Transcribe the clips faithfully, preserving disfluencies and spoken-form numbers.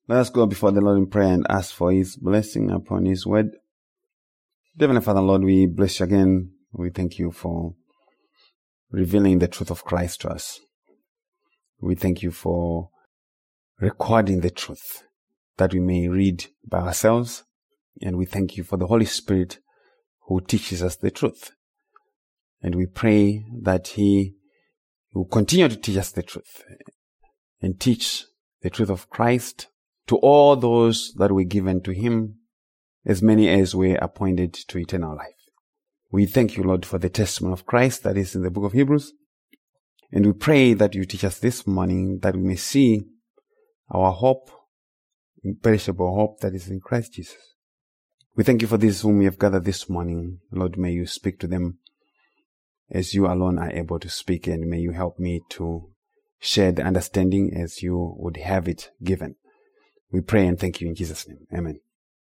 Let us go before the Lord in prayer and ask for His blessing upon His word. Heavenly Father, Lord, we bless you again. We thank you for revealing the truth of Christ to us. We thank you for recording the truth that we may read by ourselves. And we thank you for the Holy Spirit who teaches us the truth. And we pray that He will continue to teach us the truth and teach the truth of Christ to all those that were given to Him, as many as were appointed to eternal life. We thank you, Lord, for the testimony of Christ that is in the book of Hebrews. And we pray that you teach us this morning that we may see our hope, imperishable hope that is in Christ Jesus. We thank you for these whom we have gathered this morning. Lord, may you speak to them as you alone are able to speak, and may you help me to share the understanding as you would have it given. We pray and thank you in Jesus' name. Amen.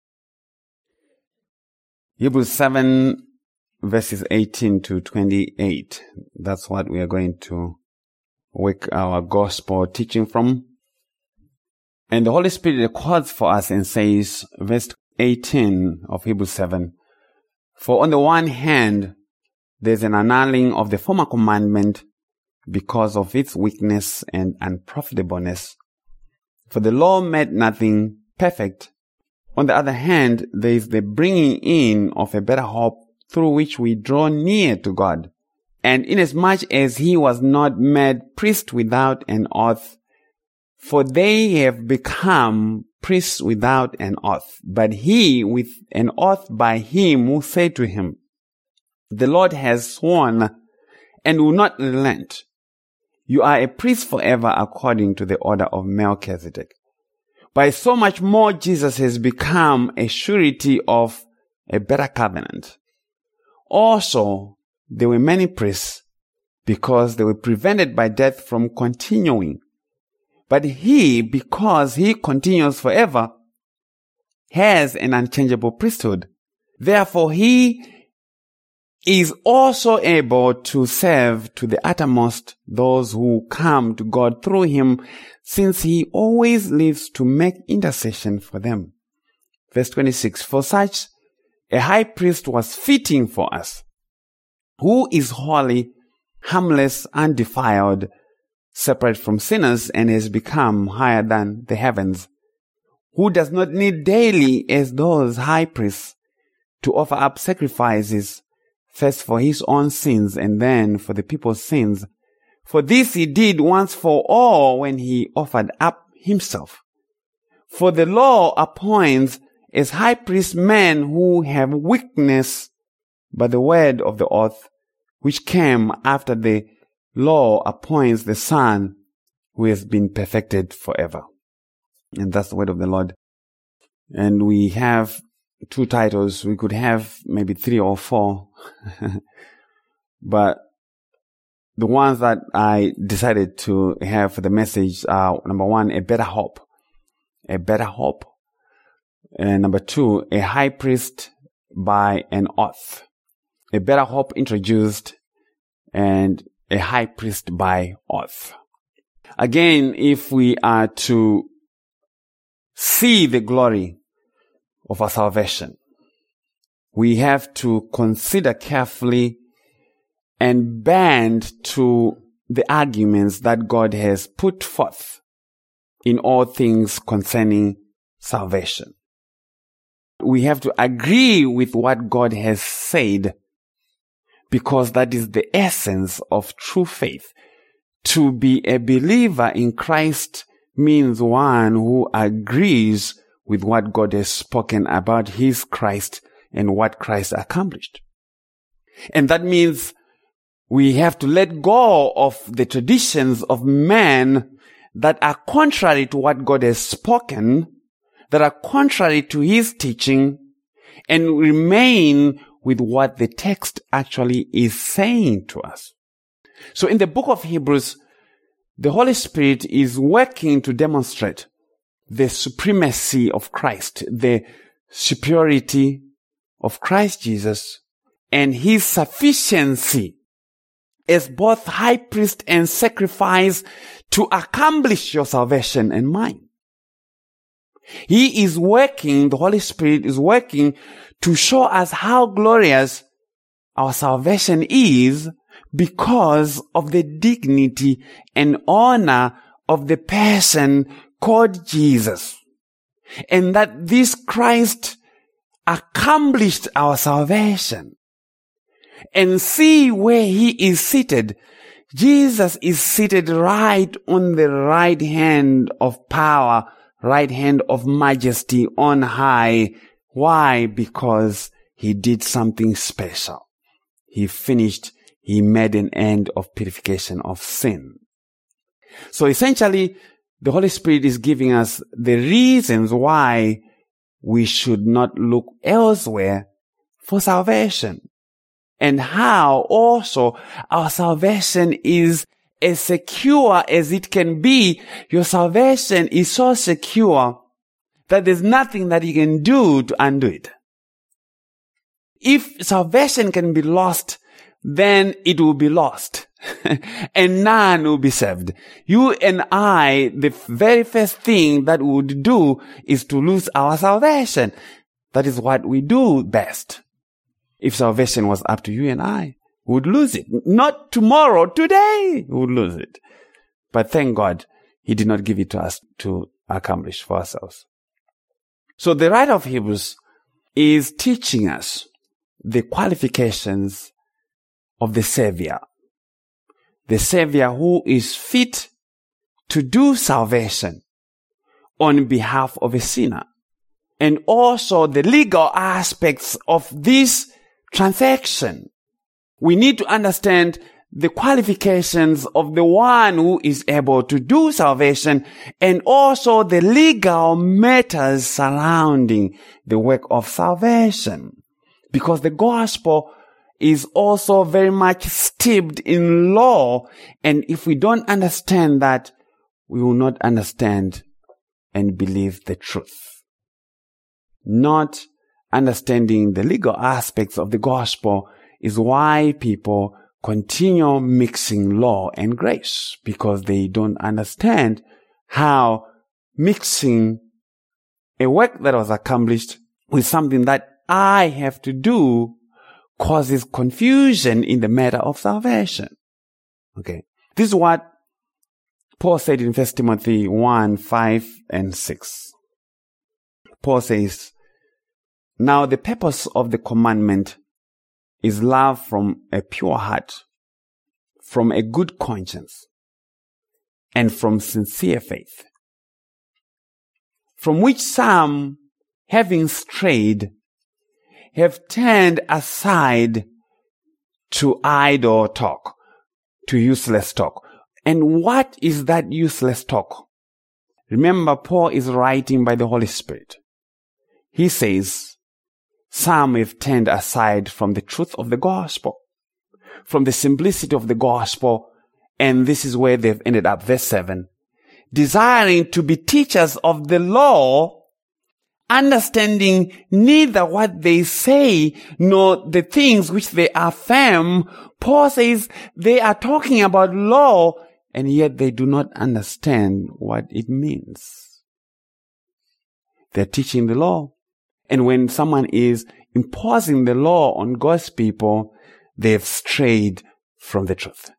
Hebrews seven, verses eighteen to twenty-eight. That's what we are going to work our gospel teaching from. And the Holy Spirit records for us and says, verse eighteen of Hebrews seven, "For on the one hand, there's an annulling of the former commandment because of its weakness and unprofitableness. For the law made nothing perfect. On the other hand, there is the bringing in of a better hope through which we draw near to God. And inasmuch as he was not made priest without an oath, for they have become priests without an oath, but he with an oath by him who said to him, the Lord has sworn and will not relent. You are a priest forever according to the order of Melchizedek. By so much more Jesus has become a surety of a better covenant. Also, there were many priests because they were prevented by death from continuing. But he, because he continues forever, has an unchangeable priesthood. Therefore, he is also able to serve to the uttermost those who come to God through him, since he always lives to make intercession for them." Verse twenty-six, "For such a high priest was fitting for us, who is holy, harmless, undefiled, separate from sinners, and has become higher than the heavens, who does not need daily, as those high priests, to offer up sacrifices, first for his own sins and then for the people's sins. For this he did once for all when he offered up himself. For the law appoints as high priests men who have weakness, but the word of the oath, which came after the law, appoints the Son who has been perfected forever." And that's the word of the Lord. And we have two titles. We could have maybe three or four. But the ones that I decided to have for the message are, number one, a better hope. A better hope. And number two, a high priest by an oath. A better hope introduced and a high priest by oath. Again, if we are to see the glory of our salvation, we have to consider carefully and bend to the arguments that God has put forth in all things concerning salvation. We have to agree with what God has said, because that is the essence of true faith. To be a believer in Christ means one who agrees with what God has spoken about his Christ and what Christ accomplished. And that means we have to let go of the traditions of man that are contrary to what God has spoken, that are contrary to his teaching, and remain with what the text actually is saying to us. So in the book of Hebrews, the Holy Spirit is working to demonstrate the supremacy of Christ, the superiority of Christ Jesus, and his sufficiency as both high priest and sacrifice to accomplish your salvation and mine. He is working, the Holy Spirit is working to show us how glorious our salvation is because of the dignity and honor of the person called Jesus. And that this Christ accomplished our salvation. And see where he is seated. Jesus is seated right on the right hand of power, right hand of majesty on high. Why? Because he did something special. He finished, he made an end of purification of sin. So essentially, the Holy Spirit is giving us the reasons why we should not look elsewhere for salvation. And how also our salvation is as secure as it can be. Your salvation is so secure that there's nothing that you can do to undo it. If salvation can be lost, then it will be lost. And none will be saved. You and I, the very first thing that we would do is to lose our salvation. That is what we do best. If salvation was up to you and I, we would lose it. Not tomorrow, today, we would lose it. But thank God, he did not give it to us to accomplish for ourselves. So the writer of Hebrews is teaching us the qualifications of the Savior. The Savior who is fit to do salvation on behalf of a sinner. And also the legal aspects of this transaction. We need to understand the qualifications of the one who is able to do salvation and also the legal matters surrounding the work of salvation. Because the gospel is also very much steeped in law, and if we don't understand that, we will not understand and believe the truth. Not understanding the legal aspects of the gospel is why people continue mixing law and grace, because they don't understand how mixing a work that was accomplished with something that I have to do causes confusion in the matter of salvation. Okay. This is what Paul said in First Timothy one, five and six. Paul says, "Now the purpose of the commandment is love from a pure heart, from a good conscience, and from sincere faith, from which some, having strayed, have turned aside to idle talk, to useless talk." And what is that useless talk? Remember, Paul is writing by the Holy Spirit. He says, some have turned aside from the truth of the gospel, from the simplicity of the gospel, and this is where they've ended up. Verse seven, desiring to be teachers of the law, understanding neither what they say nor the things which they affirm. Paul says they are talking about law, and yet they do not understand what it means. They're teaching the law. And when someone is imposing the law on God's people, they've strayed from the truth.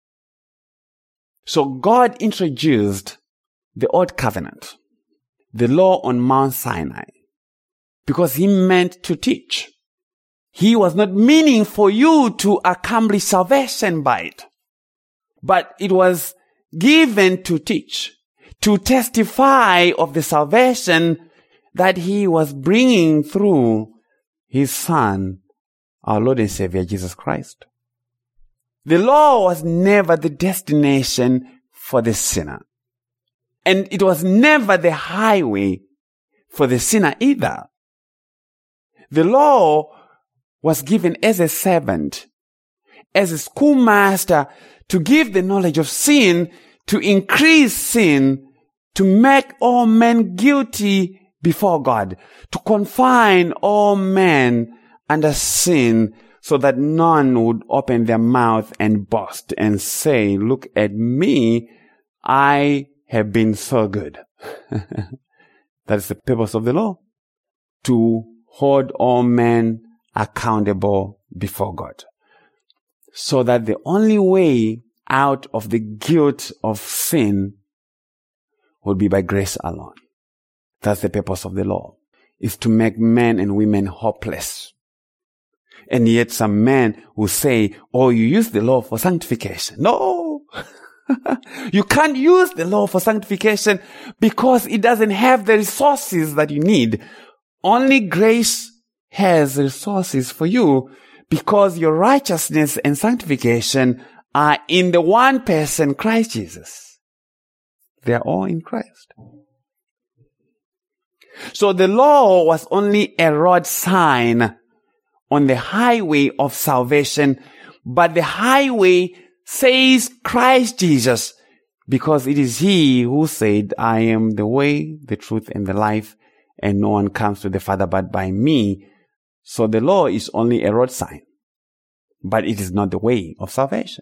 So God introduced the Old Covenant, the law on Mount Sinai, because he meant to teach. He was not meaning for you to accomplish salvation by it, but it was given to teach, to testify of the salvation that he was bringing through his Son, our Lord and Savior, Jesus Christ. The law was never the destination for the sinner. And it was never the highway for the sinner either. The law was given as a servant, as a schoolmaster, to give the knowledge of sin, to increase sin, to make all men guilty before God, to confine all men under sin, so that none would open their mouth and boast and say, "Look at me, I have been so good." That is the purpose of the law. To hold all men accountable before God. So that the only way out of the guilt of sin would be by grace alone. That's the purpose of the law. Is to make men and women hopeless. And yet some men will say, oh, you use the law for sanctification. No! You can't use the law for sanctification because it doesn't have the resources that you need. Only grace has resources for you because your righteousness and sanctification are in the one person, Christ Jesus. They are all in Christ. So the law was only a road sign on the highway of salvation, but the highway says Christ Jesus, because it is He who said, I am the way, the truth, and the life, and no one comes to the Father but by me. So the law is only a road sign, but it is not the way of salvation.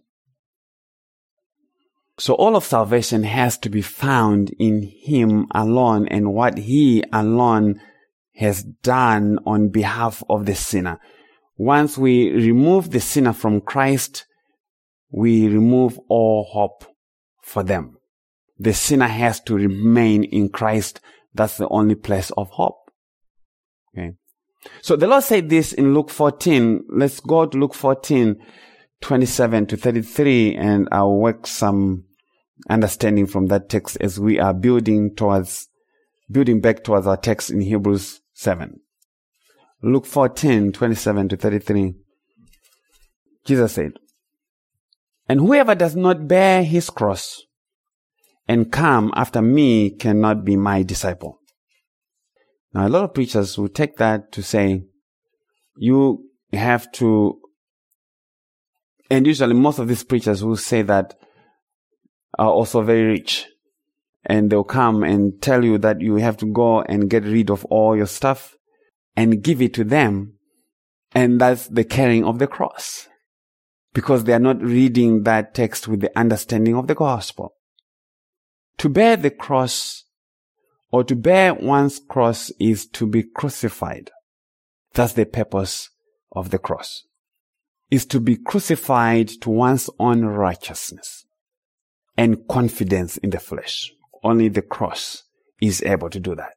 So all of salvation has to be found in Him alone and what He alone has done on behalf of the sinner. Once we remove the sinner from Christ, we remove all hope for them. The sinner has to remain in Christ. That's the only place of hope. Okay. So the Lord said this in Luke fourteen. Let's go to Luke fourteen, twenty-seven to thirty-three, and I'll work some understanding from that text as we are building towards, building back towards our text in Hebrews seven. Luke fourteen, twenty-seven to thirty-three. Jesus said, and whoever does not bear his cross and come after me cannot be my disciple. Now, a lot of preachers will take that to say, you have to, and usually most of these preachers will say that are also very rich. And they'll come and tell you that you have to go and get rid of all your stuff and give it to them. And that's the carrying of the cross. Because they are not reading that text with the understanding of the gospel. To bear the cross, or to bear one's cross, is to be crucified. That's the purpose of the cross. Is to be crucified to one's own righteousness and confidence in the flesh. Only the cross is able to do that.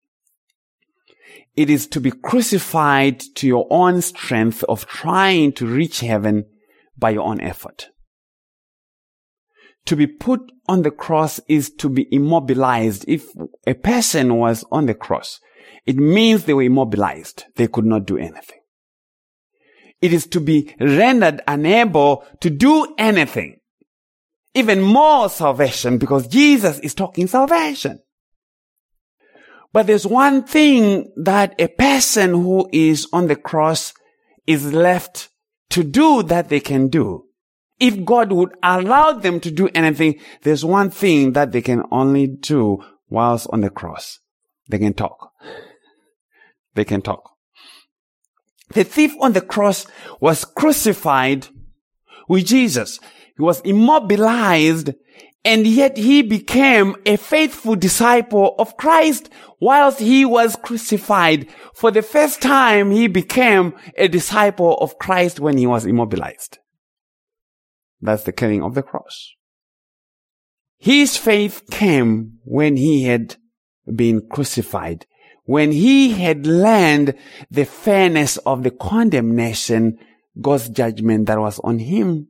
It is to be crucified to your own strength of trying to reach heaven by your own effort. To be put on the cross is to be immobilized. If a person was on the cross, it means they were immobilized. They could not do anything. It is to be rendered unable to do anything. Even more salvation, because Jesus is talking salvation. But there's one thing that a person who is on the cross is left to do that they can do. If God would allow them to do anything, there's one thing that they can only do whilst on the cross. They can talk. They can talk. The thief on the cross was crucified with Jesus. He was immobilized, and yet he became a faithful disciple of Christ whilst he was crucified. For the first time, he became a disciple of Christ when he was immobilized. That's the carrying of the cross. His faith came when he had been crucified, when he had learned the fairness of the condemnation, God's judgment that was on him.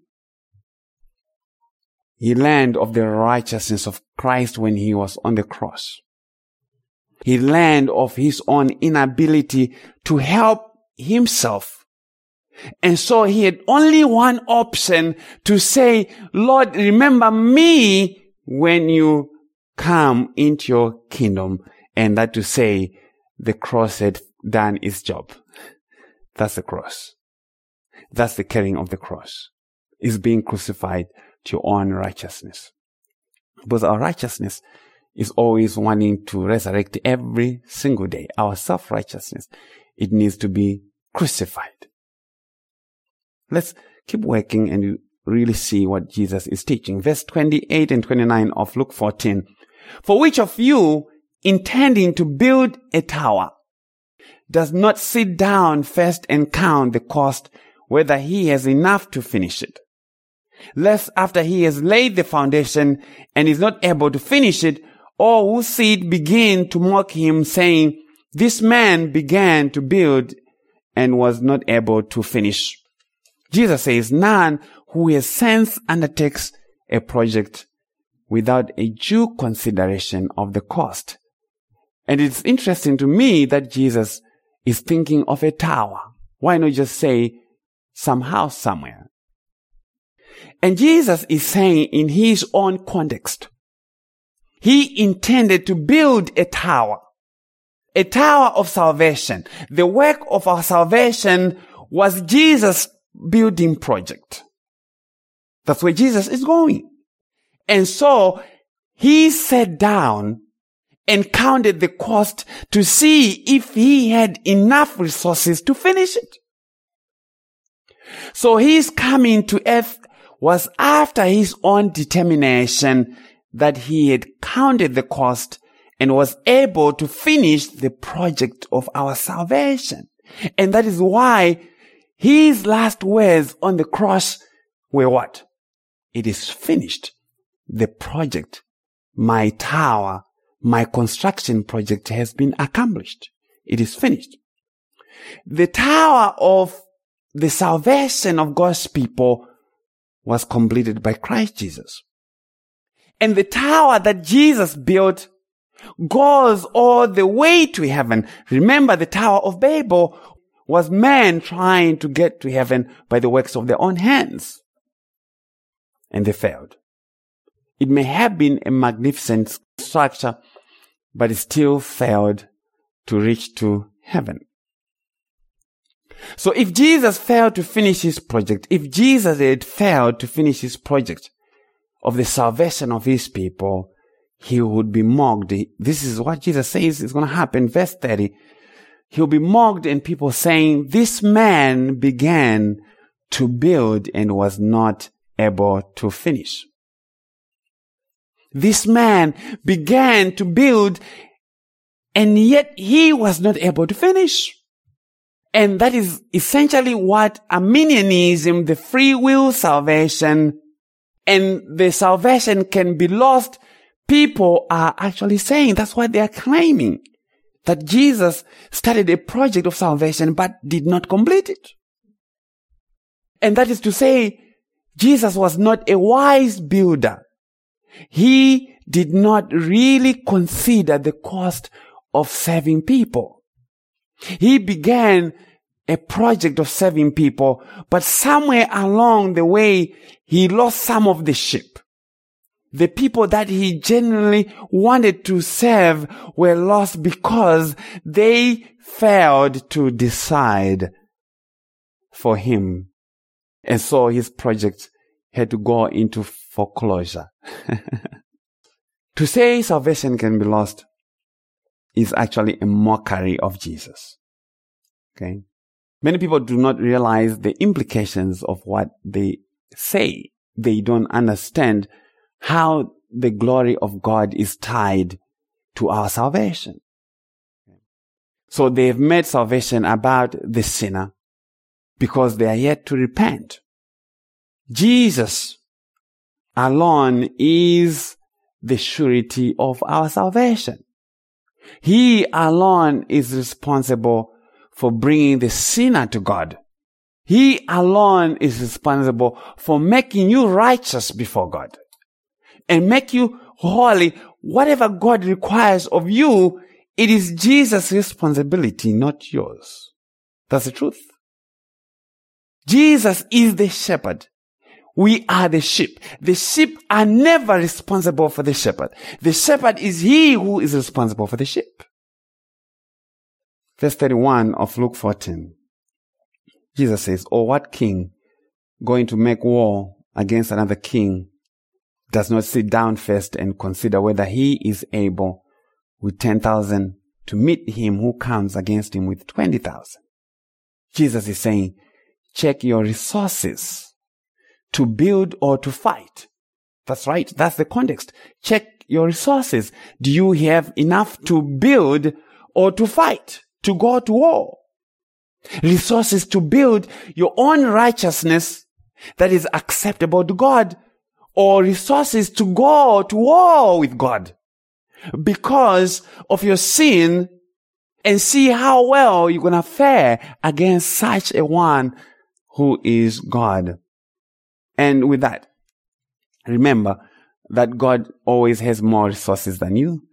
He learned of the righteousness of Christ when he was on the cross. He learned of his own inability to help himself. And so he had only one option to say, Lord, remember me when you come into your kingdom. And that to say, the cross had done its job. That's the cross. That's the carrying of the cross. Is being crucified to your own righteousness. Because our righteousness is always wanting to resurrect every single day. Our self-righteousness, it needs to be crucified. Let's keep working and really see what Jesus is teaching. Verse twenty-eight and twenty-nine of Luke fourteen. For which of you, intending to build a tower does not sit down first and count the cost, whether he has enough to finish it. Lest after he has laid the foundation and is not able to finish it, all who see it begin to mock him, saying, "This man began to build and was not able to finish." Jesus says, none who has sense undertakes a project without a due consideration of the cost. And it's interesting to me that Jesus is thinking of a tower. Why not just say some house somewhere? And Jesus is saying in his own context, he intended to build a tower, a tower of salvation. The work of our salvation was Jesus' building project. That's where Jesus is going. And so he sat down and counted the cost to see if he had enough resources to finish it. So his coming to earth was after his own determination that he had counted the cost and was able to finish the project of our salvation. And that is why his last words on the cross were what? It is finished. The project, my tower, my construction project has been accomplished. It is finished. The tower of the salvation of God's people was completed by Christ Jesus. And the tower that Jesus built goes all the way to heaven. Remember, the Tower of Babel was man trying to get to heaven by the works of their own hands. And they failed. It may have been a magnificent structure, but it still failed to reach to heaven. So if Jesus failed to finish his project, if Jesus had failed to finish his project of the salvation of his people, he would be mocked. This is what Jesus says is going to happen. Verse thirty. He'll be mocked and people saying, "This man began to build and was not able to finish." This man began to build and yet he was not able to finish. And that is essentially what Arminianism, the free will salvation, and the salvation can be lost, people are actually saying. That's what they are claiming. That Jesus started a project of salvation but did not complete it. And that is to say, Jesus was not a wise builder. He did not really consider the cost of serving people. He began a project of serving people, but somewhere along the way, he lost some of the sheep. The people that he genuinely wanted to serve were lost because they failed to decide for him. And so his project had to go into foreclosure. To say salvation can be lost is actually a mockery of Jesus. Okay? Many people do not realize the implications of what they say. They don't understand how the glory of God is tied to our salvation. So they've made salvation about the sinner because they are yet to repent. Jesus alone is the surety of our salvation. He alone is responsible for bringing the sinner to God. He alone is responsible for making you righteous before God and make you holy. Whatever God requires of you, it is Jesus' responsibility, not yours. That's the truth. Jesus is the shepherd. We are the sheep. The sheep are never responsible for the shepherd. The shepherd is he who is responsible for the sheep. Verse thirty-one of Luke fourteen. Jesus says, "Or what king going to make war against another king does not sit down first and consider whether he is able with ten thousand to meet him who comes against him with twenty thousand. Jesus is saying, check your resources to build or to fight. That's right. That's the context. Check your resources? Do you have enough to build or to fight, to go to war? Resources to build your own righteousness that is acceptable to God, or resources to go to war with God because of your sin, and see how well you're going to fare against such a one who is God. And with that, remember that God always has more resources than you.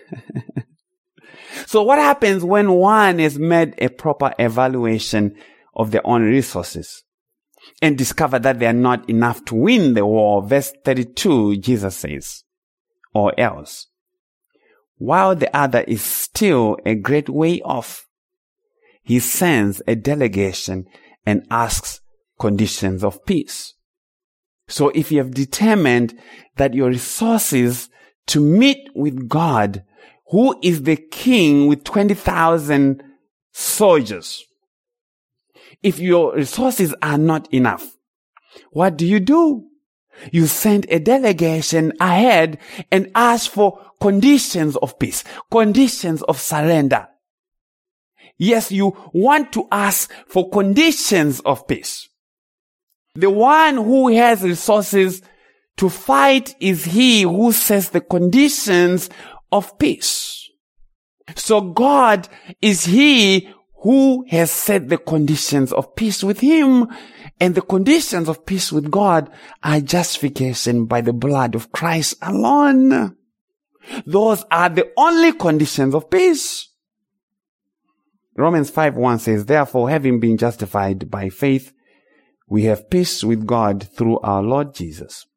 So what happens when one has made a proper evaluation of their own resources and discover that they are not enough to win the war? Verse thirty-two, Jesus says, or else, while the other is still a great way off, he sends a delegation and asks conditions of peace. So if you have determined that your resources to meet with God, who is the king with twenty thousand soldiers, if your resources are not enough, what do you do? You send a delegation ahead and ask for conditions of peace, conditions of surrender. Yes, you want to ask for conditions of peace. The one who has resources to fight is he who sets the conditions of peace. So God is he who has set the conditions of peace with him, and the conditions of peace with God are justification by the blood of Christ alone. Those are the only conditions of peace. Romans five one says, therefore, having been justified by faith, we have peace with God through our Lord Jesus.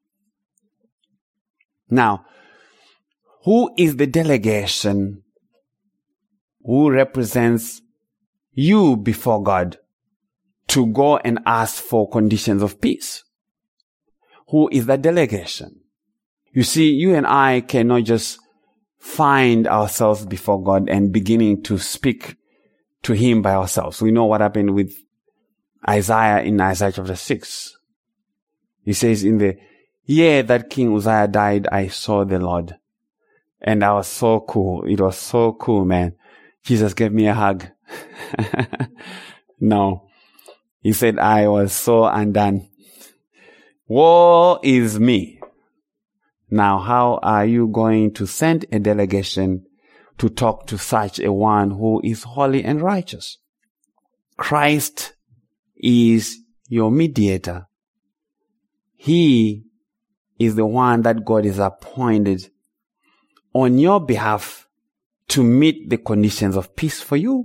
Now, who is the delegation who represents you before God to go and ask for conditions of peace? Who is that delegation? You see, you and I cannot just find ourselves before God and beginning to speak to him by ourselves. We know what happened with Isaiah in Isaiah chapter six. He says, in the year that King Uzziah died, I saw the Lord. And I was so cool. It was so cool, man. Jesus gave me a hug. No. He said, I was so undone. Woe is me. Now, how are you going to send a delegation to talk to such a one who is holy and righteous? Christ is your mediator. He is the one that God is appointed on your behalf to meet the conditions of peace for you.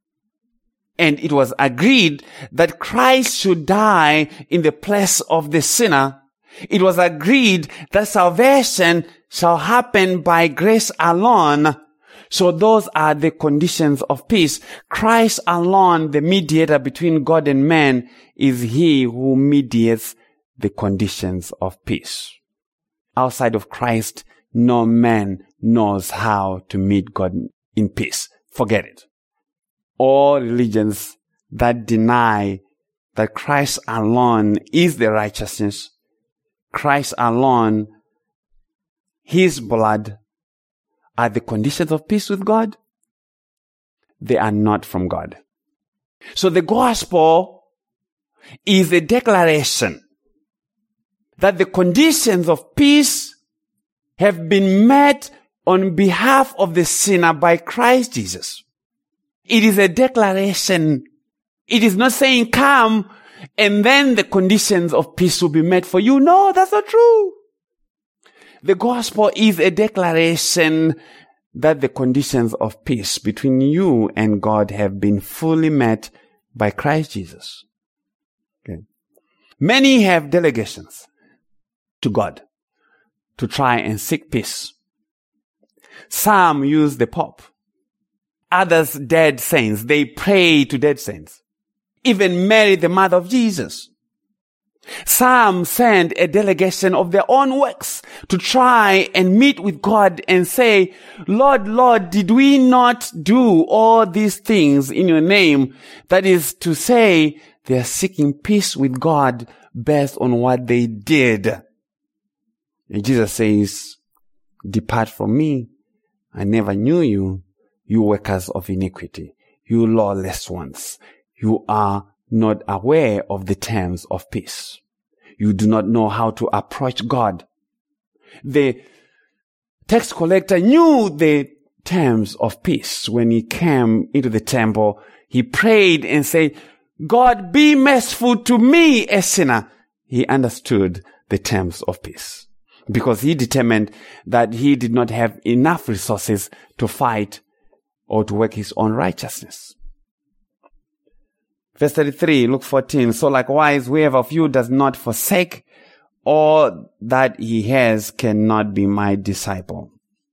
And it was agreed that Christ should die in the place of the sinner. It was agreed that salvation shall happen by grace alone. So those are the conditions of peace. Christ alone, the mediator between God and man, is he who mediates the conditions of peace. Outside of Christ, no man knows how to meet God in peace. Forget it. All religions that deny that Christ alone is the righteousness, Christ alone, his blood, are the conditions of peace with God, they are not from God. So the gospel is a declaration that the conditions of peace have been met on behalf of the sinner by Christ Jesus. It is a declaration. It is not saying come and then the conditions of peace will be met for you. No, that's not true. The gospel is a declaration that the conditions of peace between you and God have been fully met by Christ Jesus. Okay. Many have delegations to God to try and seek peace. Some use the Pope. Others, dead saints. They pray to dead saints. Even Mary, the mother of Jesus. Some send a delegation of their own works to try and meet with God and say, Lord, Lord, did we not do all these things in your name? That is to say, they are seeking peace with God based on what they did. And Jesus says, Depart from me. I never knew you, you workers of iniquity, you lawless ones. You are not aware of the terms of peace. You do not know how to approach God. The tax collector knew the terms of peace. When he came into the temple, he prayed and said, God, be merciful to me, a sinner. He understood the terms of peace because he determined that he did not have enough resources to fight or to work his own righteousness. Verse thirty-three, Luke fourteen. So likewise, whoever of you does not forsake all that he has cannot be my disciple.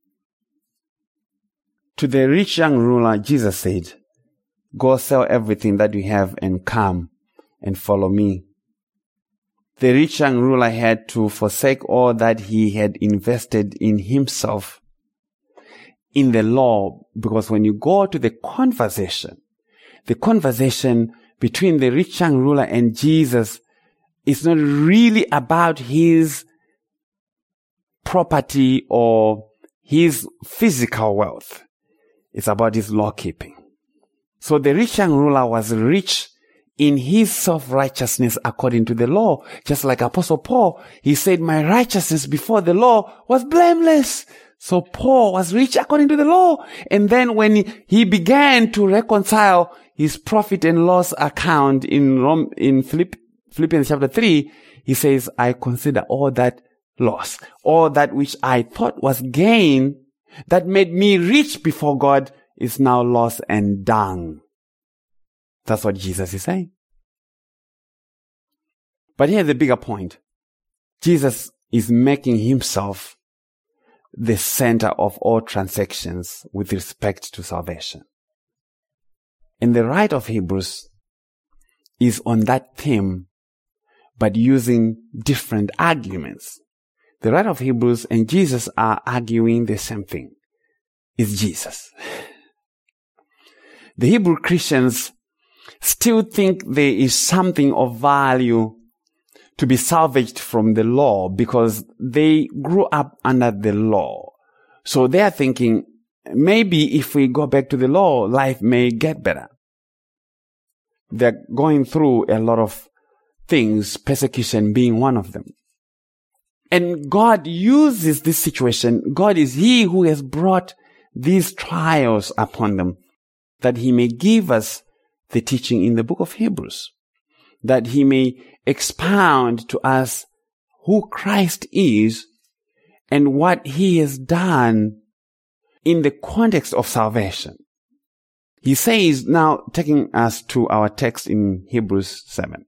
To the rich young ruler, Jesus said, go sell everything that you have and come and follow me. The rich young ruler had to forsake all that he had invested in himself in the law, because when you go to the conversation, the conversation between the rich young ruler and Jesus is not really about his property or his physical wealth. It's about his law keeping. So the rich young ruler was rich in his self-righteousness according to the law. Just like Apostle Paul, he said, my righteousness before the law was blameless. So Paul was rich according to the law. And then when he began to reconcile his profit and loss account in Rome, in Philipp, Philippians chapter three, he says, I consider all that loss, all that which I thought was gain, that made me rich before God, is now loss and dung. That's what Jesus is saying. But here's the bigger point. Jesus is making himself the center of all transactions with respect to salvation. And the writer of Hebrews is on that theme, but using different arguments. The writer of Hebrews and Jesus are arguing the same thing. It's Jesus. The Hebrew Christians still think there is something of value to be salvaged from the law because they grew up under the law. So they are thinking, maybe if we go back to the law, life may get better. They're going through a lot of things, persecution being one of them. And God uses this situation. God is He who has brought these trials upon them, that He may give us the teaching in the book of Hebrews, that He may expound to us who Christ is and what He has done in the context of salvation. He says, now taking us to our text in Hebrews seven.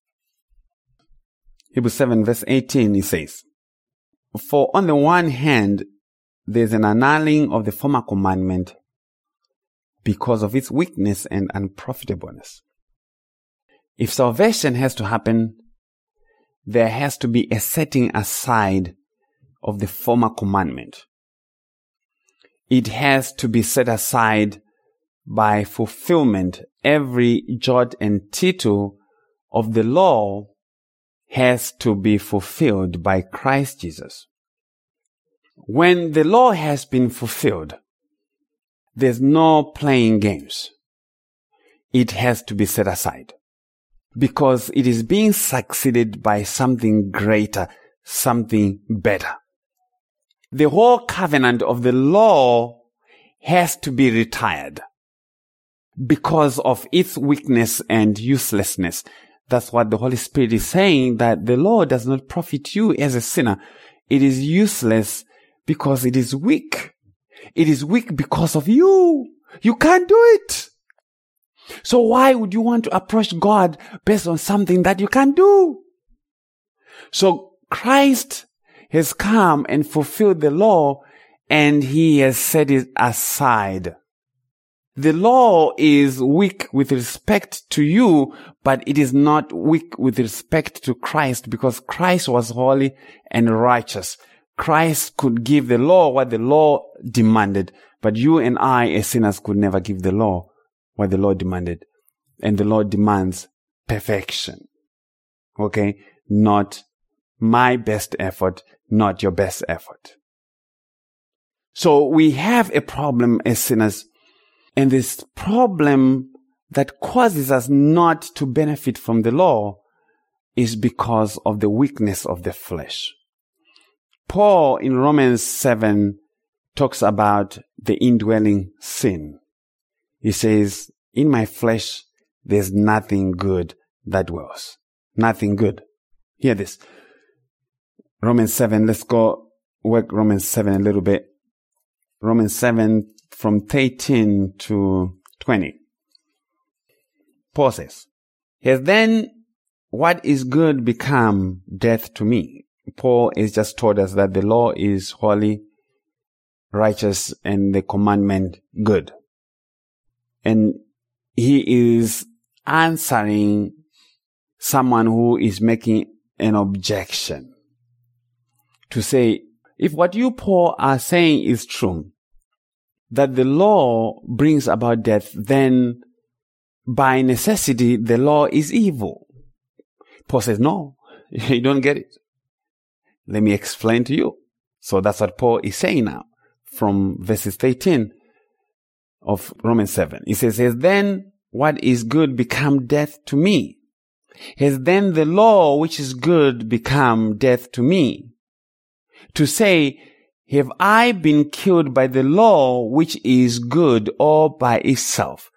Hebrews seven verse eighteen, he says, for on the one hand, there's an annulling of the former commandment because of its weakness and unprofitableness. If salvation has to happen, there has to be a setting aside of the former commandment. It has to be set aside by fulfillment. Every jot and tittle of the law has to be fulfilled by Christ Jesus. When the law has been fulfilled, there's no playing games. It has to be set aside because it is being succeeded by something greater, something better. The whole covenant of the law has to be retired because of its weakness and uselessness. That's what the Holy Spirit is saying, that the law does not profit you as a sinner. It is useless because it is weak. It is weak because of you. You can't do it. So why would you want to approach God based on something that you can't do? So Christ has come and fulfilled the law, and He has set it aside. The law is weak with respect to you, but it is not weak with respect to Christ, because Christ was holy and righteous. Christ could give the law what the law demanded, but you and I as sinners could never give the law what the law demanded. And the law demands perfection. Okay? Not my best effort, not your best effort. So we have a problem as sinners, and this problem that causes us not to benefit from the law is because of the weakness of the flesh. Paul in Romans seven talks about the indwelling sin. He says, in my flesh, there's nothing good that dwells. Nothing good. Hear this. Romans seven, let's go work Romans seven a little bit. Romans seven from thirteen to twenty. Paul says, has then what is good become death to me? Paul has just told us that the law is holy, righteous, and the commandment good. And he is answering someone who is making an objection to say, if what you, Paul, are saying is true, that the law brings about death, then by necessity, the law is evil. Paul says, no, you don't get it. Let me explain to you. So that's what Paul is saying now from verses thirteen of Romans seven. He says, has then what is good become death to me? Has then the law which is good become death to me? To say, have I been killed by the law which is good all by itself?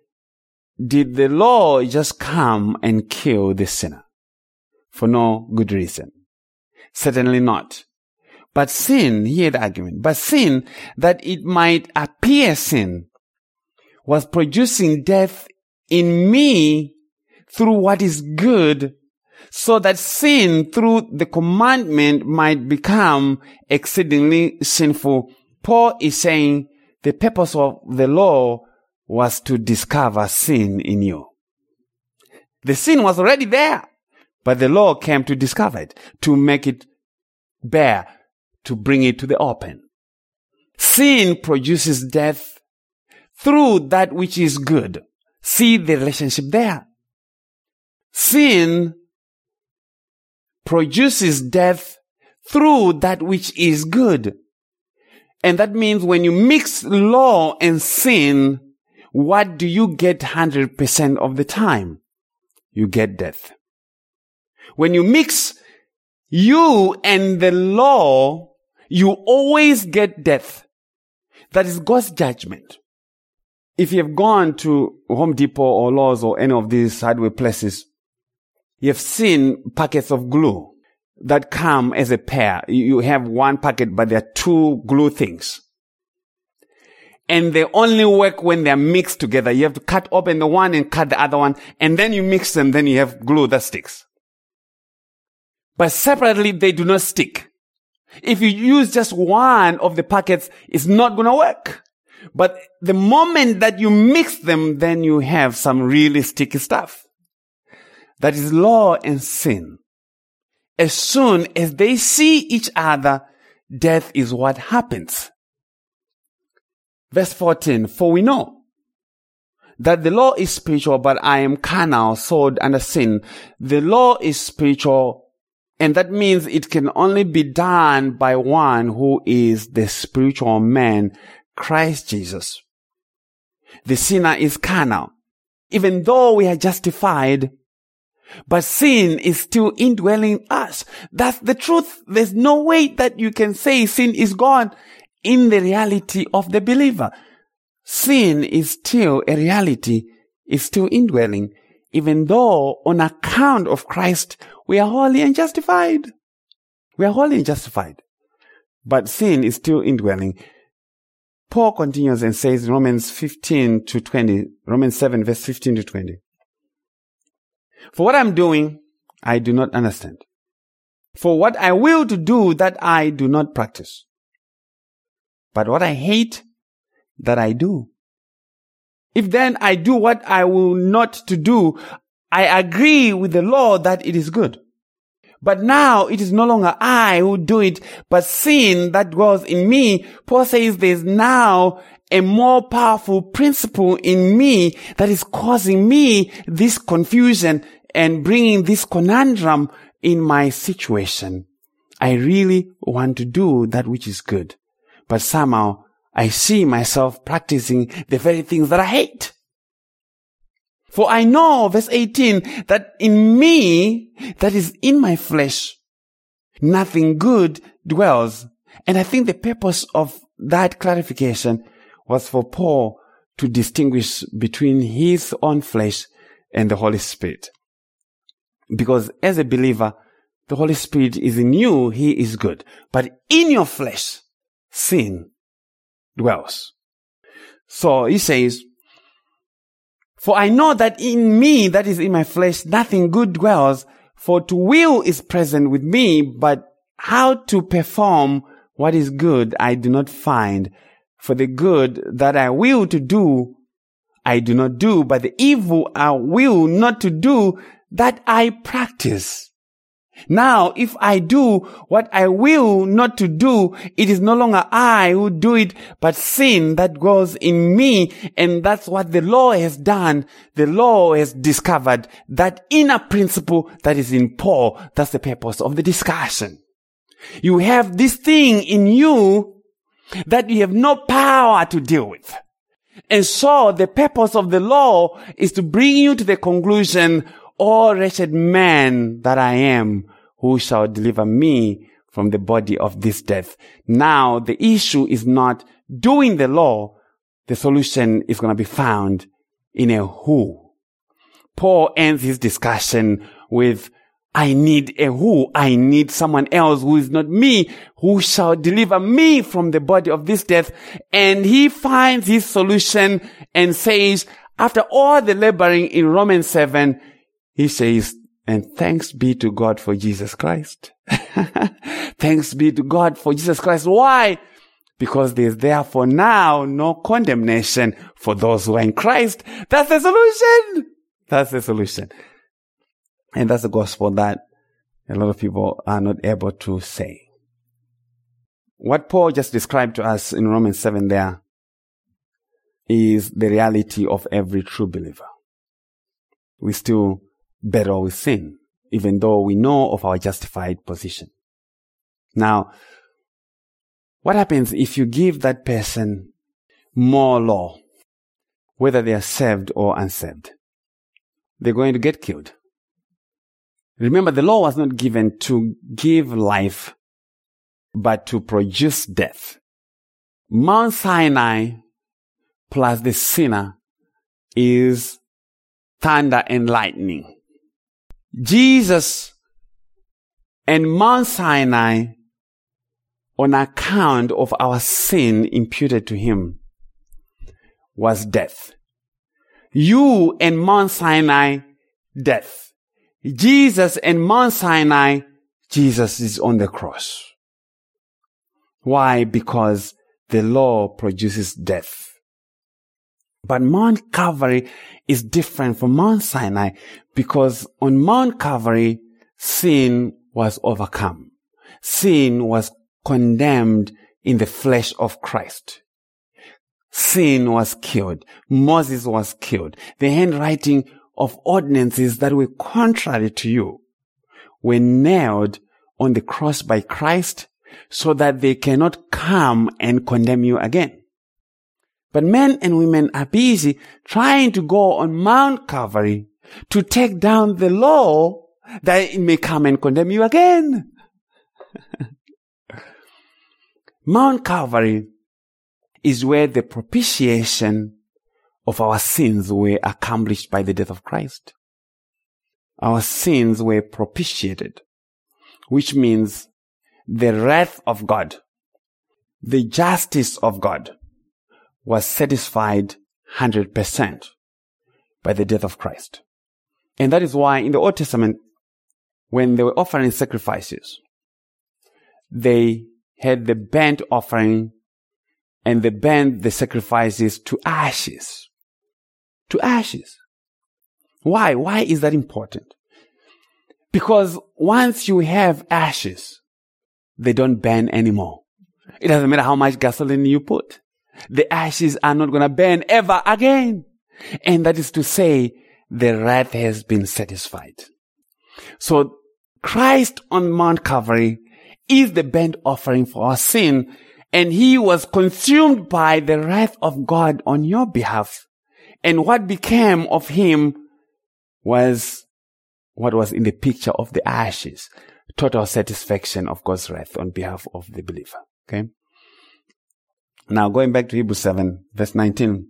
Did the law just come and kill the sinner for no good reason? Certainly not. But sin, hear the argument, but sin, that it might appear sin, was producing death in me through what is good, so that sin through the commandment might become exceedingly sinful. Paul is saying the purpose of the law was to discover sin in you. The sin was already there, but the law came to discover it, to make it bare, to bring it to the open. Sin produces death through that which is good. See the relationship there. Sin produces death through that which is good. And that means when you mix law and sin, what do you get one hundred percent of the time? You get death. When you mix you and the law, you always get death. That is God's judgment. If you have gone to Home Depot or Lowe's or any of these hardware places, you have seen packets of glue that come as a pair. You have one packet, but there are two glue things. And they only work when they are mixed together. You have to cut open the one and cut the other one, and then you mix them, then you have glue that sticks. But separately, they do not stick. If you use just one of the packets, it's not going to work. But the moment that you mix them, then you have some really sticky stuff. That is law and sin. As soon as they see each other, death is what happens. Verse fourteen, for we know that the law is spiritual, but I am carnal, sold under sin. The law is spiritual, and that means it can only be done by one who is the spiritual man, Christ Jesus. The sinner is carnal. Even though we are justified, but sin is still indwelling us. That's the truth. There's no way that you can say sin is gone in the reality of the believer. Sin is still a reality, is still indwelling, even though on account of Christ, we are holy and justified. We are holy and justified. But sin is still indwelling. Paul continues and says, Romans fifteen to twenty, Romans seven verse fifteen to twenty. For what I'm doing, I do not understand. For what I will to do, that I do not practice. But what I hate, that I do. If then I do what I will not to do, I agree with the law that it is good. But now it is no longer I who do it, but sin that dwells in me. Paul says there's now a more powerful principle in me that is causing me this confusion and bringing this conundrum in my situation. I really want to do that which is good, but somehow I see myself practicing the very things that I hate. For I know, verse eighteen, that in me, that is in my flesh, nothing good dwells. And I think the purpose of that clarification was for Paul to distinguish between his own flesh and the Holy Spirit. Because as a believer, the Holy Spirit is in you, he is good. But in your flesh, sin dwells. So he says, for I know that in me, that is in my flesh, nothing good dwells, for to will is present with me, but how to perform what is good I do not find. For the good that I will to do, I do not do, but the evil I will not to do, that I practice. Now, if I do what I will not to do, it is no longer I who do it, but sin that dwells in me. And that's what the law has done. The law has discovered that inner principle that is in Paul. That's the purpose of the discussion. You have this thing in you that you have no power to deal with. And so the purpose of the law is to bring you to the conclusion, O wretched man that I am, who shall deliver me from the body of this death? Now, the issue is not doing the law. The solution is going to be found in a who. Paul ends his discussion with, I need a who. I need someone else who is not me, who shall deliver me from the body of this death. And he finds his solution and says, after all the laboring in Romans seven, he says, and thanks be to God for Jesus Christ. Thanks be to God for Jesus Christ. Why? Because there is therefore now no condemnation for those who are in Christ. That's the solution. That's the solution. And that's the gospel that a lot of people are not able to say. What Paul just described to us in Romans seven there is the reality of every true believer. We still battle with sin, even though we know of our justified position. Now, what happens if you give that person more law, whether they are saved or unsaved? They're going to get killed. Remember, the law was not given to give life, but to produce death. Mount Sinai plus the sinner is thunder and lightning. Jesus and Mount Sinai, on account of our sin imputed to him, was death. You and Mount Sinai, death. Jesus and Mount Sinai, Jesus is on the cross. Why? Because the law produces death. But Mount Calvary is different from Mount Sinai because on Mount Calvary, sin was overcome. Sin was condemned in the flesh of Christ. Sin was killed. Moses was killed. The handwriting of ordinances that were contrary to you were nailed on the cross by Christ so that they cannot come and condemn you again. But men and women are busy trying to go on Mount Calvary to take down the law that it may come and condemn you again. Mount Calvary is where the propitiation of our sins were accomplished by the death of Christ. Our sins were propitiated, which means the wrath of God, the justice of God, was satisfied one hundred percent by the death of Christ. And that is why in the Old Testament, when they were offering sacrifices, they had the burnt offering and they burned the sacrifices to ashes. To ashes. Why? Why is that important? Because once you have ashes, they don't burn anymore. It doesn't matter how much gasoline you put. The ashes are not going to burn ever again. And that is to say, the wrath has been satisfied. So Christ on Mount Calvary is the burnt offering for our sin. and he was consumed by the wrath of God on your behalf. And what became of him was what was in the picture of the ashes. Total satisfaction of God's wrath on behalf of the believer. Okay. Now going back to Hebrews seven, verse nineteen.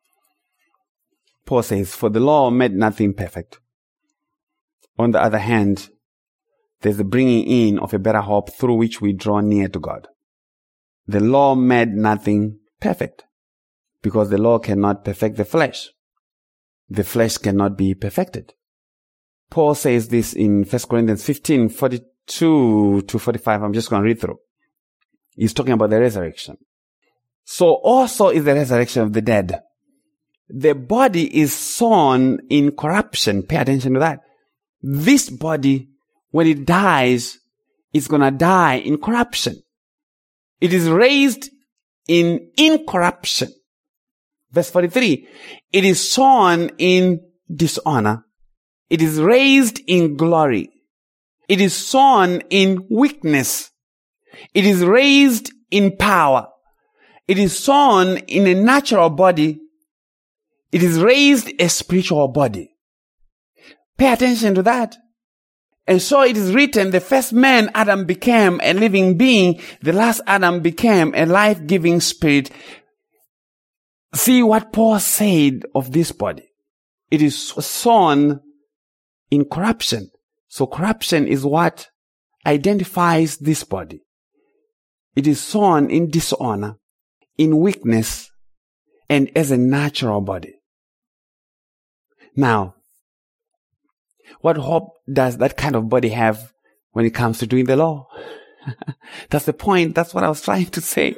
Paul says, for the law made nothing perfect. On the other hand, there's the bringing in of a better hope through which we draw near to God. The law made nothing perfect because the law cannot perfect the flesh. The flesh cannot be perfected. Paul says this in First Corinthians fifteen, forty-two to forty-five. I'm just going to read through. He's talking about the resurrection. So also is the resurrection of the dead. The body is sown in corruption. Pay attention to that. This body, when it dies, is going to die in corruption. It is raised in incorruption. Verse forty-three, it is sown in dishonor. It is raised in glory. It is sown in weakness. It is raised in power. It is sown in a natural body. It is raised a spiritual body. Pay attention to that. And so it is written, the first man, Adam, became a living being. The last Adam became a life-giving spirit. See what Paul said of this body. It is sown in corruption. So corruption is what identifies this body. It is sown in dishonor, in weakness, and as a natural body. Now, what hope does that kind of body have when it comes to doing the law? That's the point. That's what I was trying to say.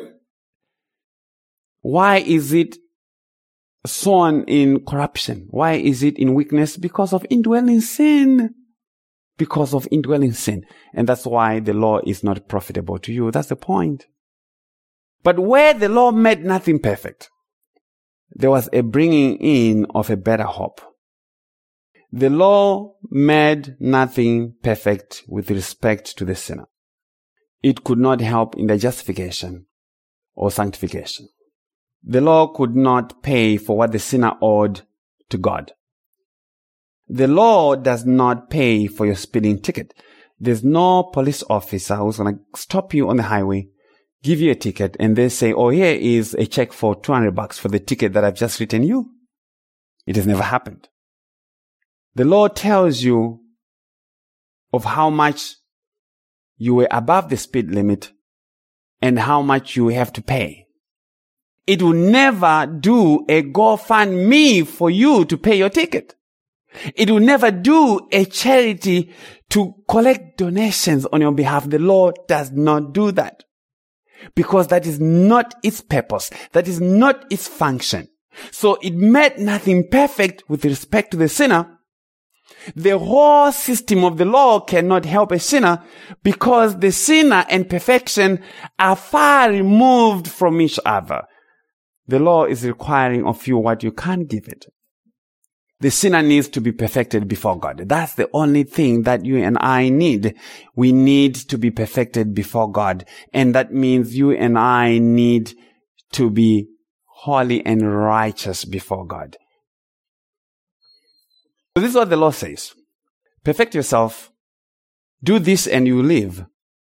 Why is it sown in corruption? Why is it in weakness? Because of indwelling sin. Because of indwelling sin. And that's why the law is not profitable to you. That's the point. But where the law made nothing perfect, there was a bringing in of a better hope. The law made nothing perfect with respect to the sinner. It could not help in their justification or sanctification. The law could not pay for what the sinner owed to God. The law does not pay for your speeding ticket. There's no police officer who's going to stop you on the highway, give you a ticket, and they say, oh, here is a check for two hundred bucks for the ticket that I've just written you. It has never happened. The law tells you of how much you were above the speed limit and how much you have to pay. It will never do a GoFundMe for you to pay your ticket. It will never do a charity to collect donations on your behalf. The law does not do that because that is not its purpose. That is not its function. So it made nothing perfect with respect to the sinner. The whole system of the law cannot help a sinner because the sinner and perfection are far removed from each other. The law is requiring of you what you can't give it. The sinner needs to be perfected before God. That's the only thing that you and I need. We need to be perfected before God. And that means you and I need to be holy and righteous before God. So this is what the law says. Perfect yourself. Do this and you live.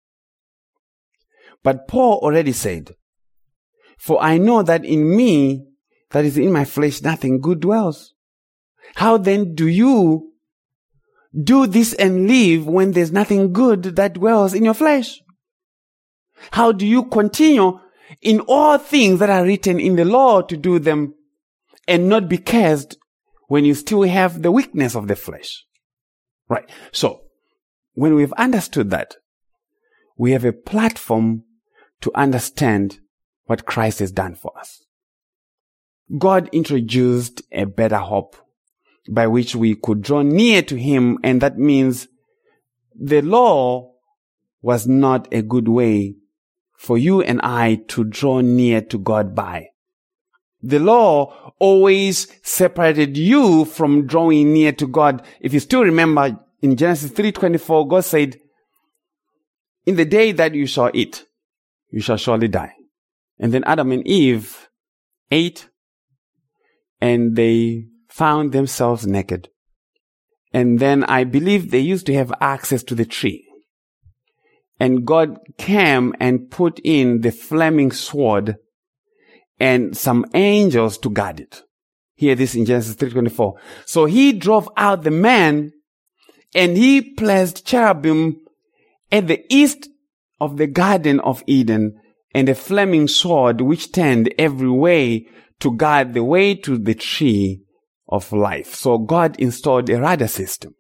But Paul already said, for I know that in me, that is in my flesh, nothing good dwells. How then do you do this and live when there's nothing good that dwells in your flesh? How do you continue in all things that are written in the law to do them and not be cursed when you still have the weakness of the flesh? Right. So, when we've understood that, we have a platform to understand what Christ has done for us. God introduced a better hope by which we could draw near to Him, and that means the law was not a good way for you and I to draw near to God by. The law always separated you from drawing near to God. If you still remember, in Genesis three twenty-four, God said, in the day that you shall eat, you shall surely die. And then Adam and Eve ate, and they found themselves naked. And then I believe they used to have access to the tree. And God came and put in the flaming sword and some angels to guard it. Hear this in Genesis three twenty-four. So he drove out the man, and he placed cherubim at the east of the Garden of Eden, and a flaming sword which turned every way to guard the way to the tree of life. So God installed a radar system.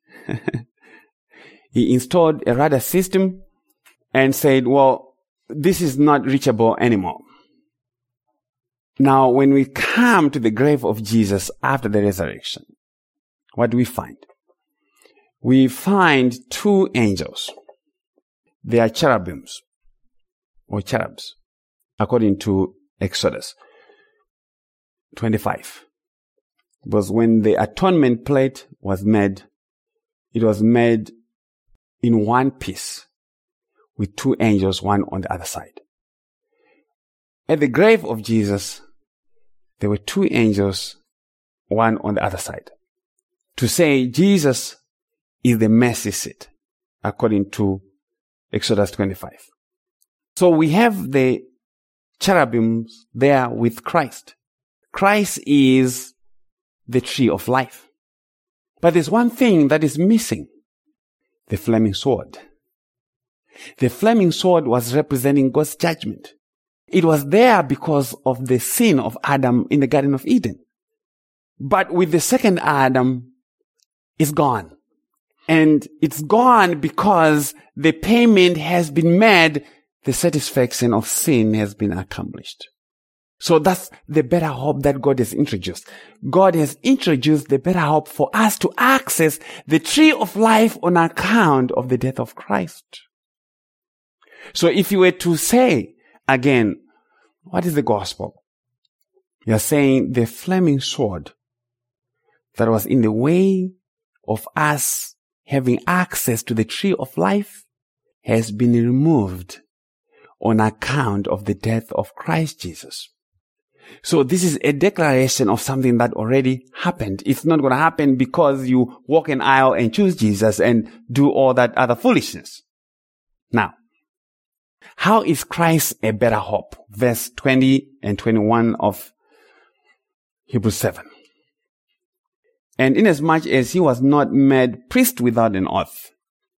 He installed a radar system and said, well, this is not reachable anymore. Now, when we come to the grave of Jesus after the resurrection, what do we find? We find two angels. They are cherubims or cherubs, according to Exodus twenty-five. Because when the atonement plate was made, it was made in one piece with two angels, one on the other side. At the grave of Jesus, there were two angels, one on the other side, to say Jesus is the mercy seat, according to Exodus twenty-five. So we have the cherubims there with Christ. Christ is the tree of life. But there's one thing that is missing: the flaming sword. The flaming sword was representing God's judgment. It was there because of the sin of Adam in the Garden of Eden. But with the second Adam, it's gone. And it's gone because the payment has been made. The satisfaction of sin has been accomplished. So that's the better hope that God has introduced. God has introduced the better hope for us to access the tree of life on account of the death of Christ. So if you were to say again, what is the gospel? You are saying the flaming sword that was in the way of us having access to the tree of life has been removed on account of the death of Christ Jesus. So this is a declaration of something that already happened. It's not going to happen because you walk an aisle and choose Jesus and do all that other foolishness. Now, how is Christ a better hope? Verse twenty and twenty-one of Hebrews seven. And inasmuch as he was not made priest without an oath,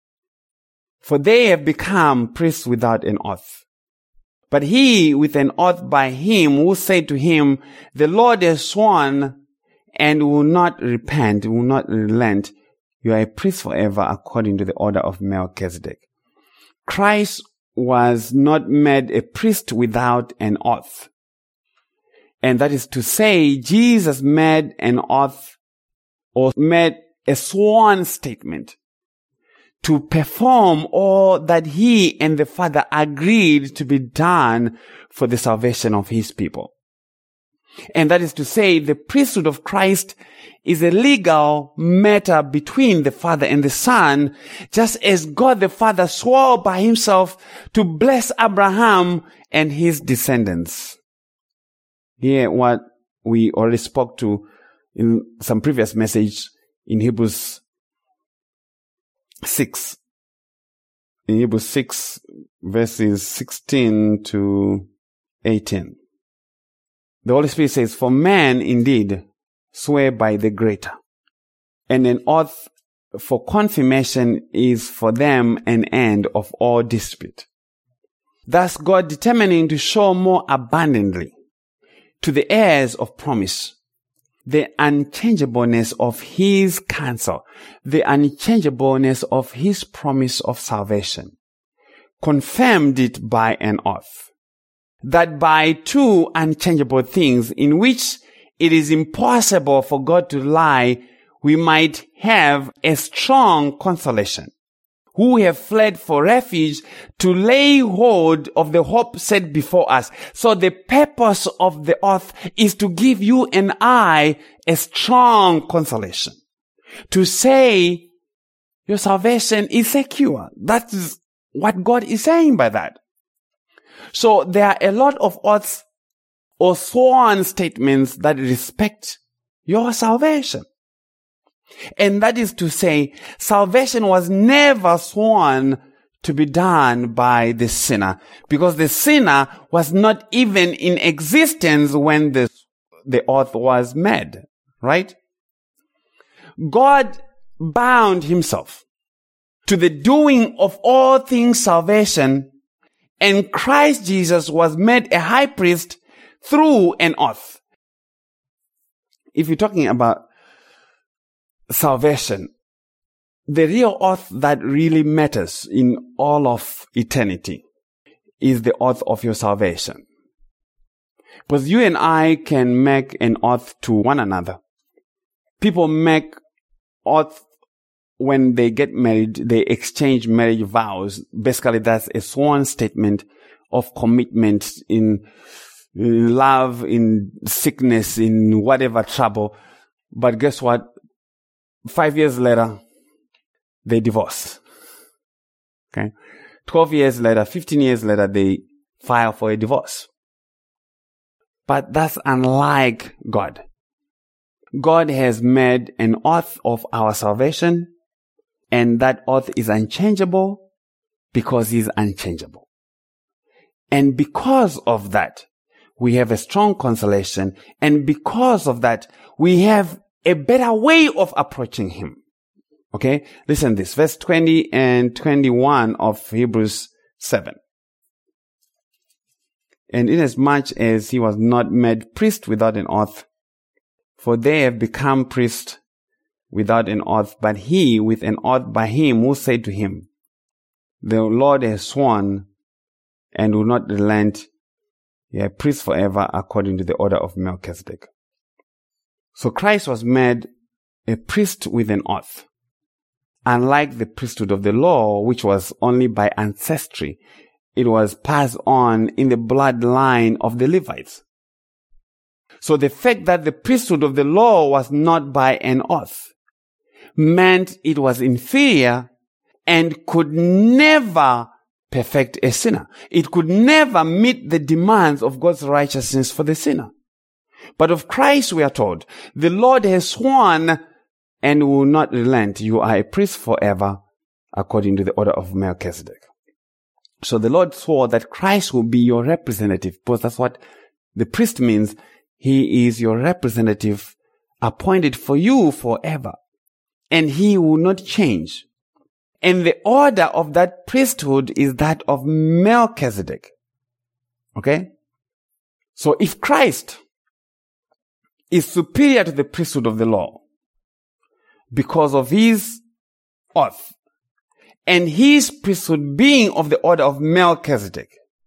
for they have become priests without an oath. But he with an oath by him who said to him, the Lord has sworn and will not repent, will not relent. You are a priest forever according to the order of Melchizedek. Christ was not made a priest without an oath. And that is to say, Jesus made an oath or made a sworn statement to perform all that he and the Father agreed to be done for the salvation of his people. And that is to say, the priesthood of Christ is a legal matter between the Father and the Son, just as God the Father swore by himself to bless Abraham and his descendants. Here, what we already spoke to in some previous message in Hebrews six. In Hebrews six, verses sixteen to eighteen. The Holy Spirit says, for man indeed swear by the greater, and an oath for confirmation is for them an end of all dispute. Thus God determining to show more abundantly to the heirs of promise the unchangeableness of his counsel, the unchangeableness of his promise of salvation, confirmed it by an oath, that by two unchangeable things in which it is impossible for God to lie, we might have a strong consolation, who have fled for refuge to lay hold of the hope set before us. So the purpose of the oath is to give you and I a strong consolation. To say your salvation is secure. That is what God is saying by that. So there are a lot of oaths or sworn statements that respect your salvation. And that is to say, salvation was never sworn to be done by the sinner, because the sinner was not even in existence when the, the oath was made, right? God bound himself to the doing of all things salvation, and Christ Jesus was made a high priest through an oath. If you're talking about salvation, the real oath that really matters in all of eternity is the oath of your salvation. Because you and I can make an oath to one another. People make oath when they get married, they exchange marriage vows. Basically, that's a sworn statement of commitment in love, in sickness, in whatever trouble. But guess what? Five years later, they divorce. Okay? Twelve years later, fifteen years later, they file for a divorce. But that's unlike God. God has made an oath of our salvation, and that oath is unchangeable because he's unchangeable. And because of that, we have a strong consolation, and because of that, we have a better way of approaching him. Okay? Listen to this. Verse twenty and twenty-one of Hebrews seven. And inasmuch as he was not made priest without an oath, for they have become priests without an oath, but he with an oath by him who said to him, the Lord has sworn and will not relent, you are priest forever according to the order of Melchizedek. So Christ was made a priest with an oath, unlike the priesthood of the law, which was only by ancestry. It was passed on in the bloodline of the Levites. So the fact that the priesthood of the law was not by an oath meant it was inferior and could never perfect a sinner. It could never meet the demands of God's righteousness for the sinner. But of Christ we are told, the Lord has sworn and will not relent. You are a priest forever according to the order of Melchizedek. So the Lord swore that Christ will be your representative, because that's what the priest means. He is your representative, appointed for you forever. And he will not change. And the order of that priesthood is that of Melchizedek. Okay? So if Christ is superior to the priesthood of the law because of his oath, and his priesthood being of the order of Melchizedek,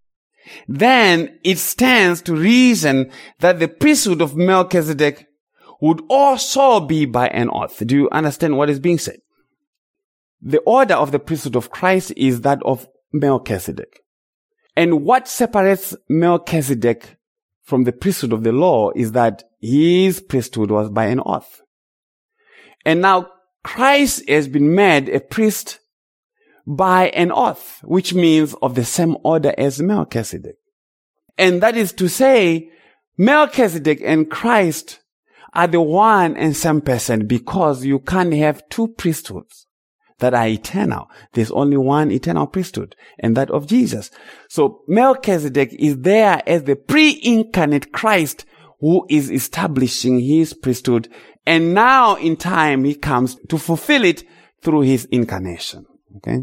then it stands to reason that the priesthood of Melchizedek would also be by an oath. Do you understand what is being said? The order of the priesthood of Christ is that of Melchizedek. And what separates Melchizedek from the priesthood of the law is that his priesthood was by an oath. And now Christ has been made a priest by an oath, which means of the same order as Melchizedek. And that is to say, Melchizedek and Christ are the one and same person, because you can't have two priesthoods that are eternal. There's only one eternal priesthood, and that of Jesus. So Melchizedek is there as the pre-incarnate Christ who is establishing his priesthood, and now in time he comes to fulfill it through his incarnation. Okay?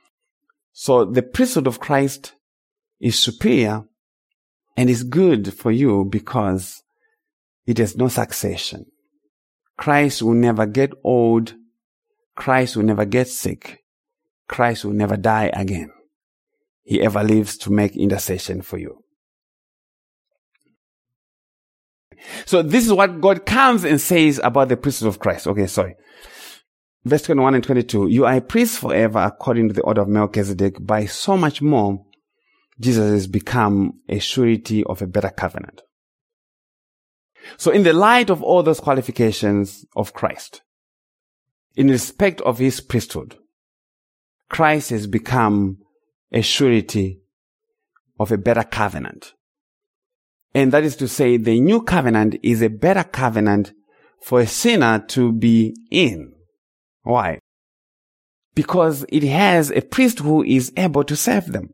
So the priesthood of Christ is superior and is good for you because it has no succession. Christ will never get old. Christ will never get sick. Christ will never die again. He ever lives to make intercession for you. So this is what God comes and says about the priesthood of Christ. Okay, sorry. Verse twenty-one and twenty-two, you are a priest forever according to the order of Melchizedek. By so much more, Jesus has become a surety of a better covenant. So in the light of all those qualifications of Christ, in respect of his priesthood, Christ has become a surety of a better covenant. And that is to say, the new covenant is a better covenant for a sinner to be in. Why? Because it has a priest who is able to save them.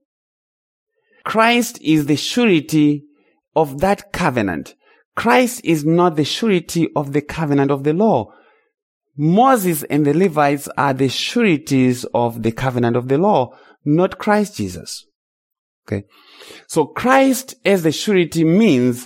Christ is the surety of that covenant. Christ is not the surety of the covenant of the law. Moses and the Levites are the sureties of the covenant of the law, not Christ Jesus. Okay. So Christ as the surety means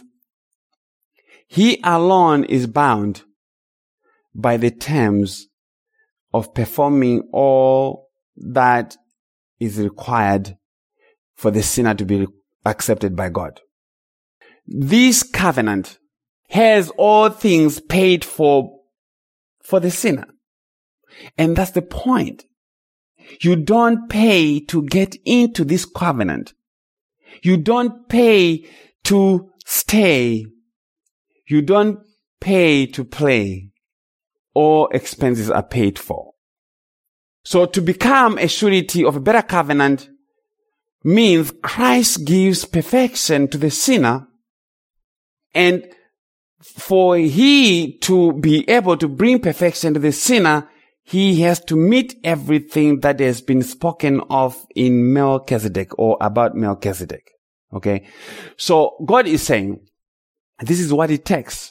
he alone is bound by the terms of performing all that is required for the sinner to be accepted by God. This covenant has all things paid for for the sinner. And that's the point. You don't pay to get into this covenant. You don't pay to stay. You don't pay to play. All expenses are paid for. So to become a surety of a better covenant means Christ gives perfection to the sinner, and for he to be able to bring perfection to the sinner, he has to meet everything that has been spoken of in Melchizedek or about Melchizedek. Okay. So God is saying, this is what it takes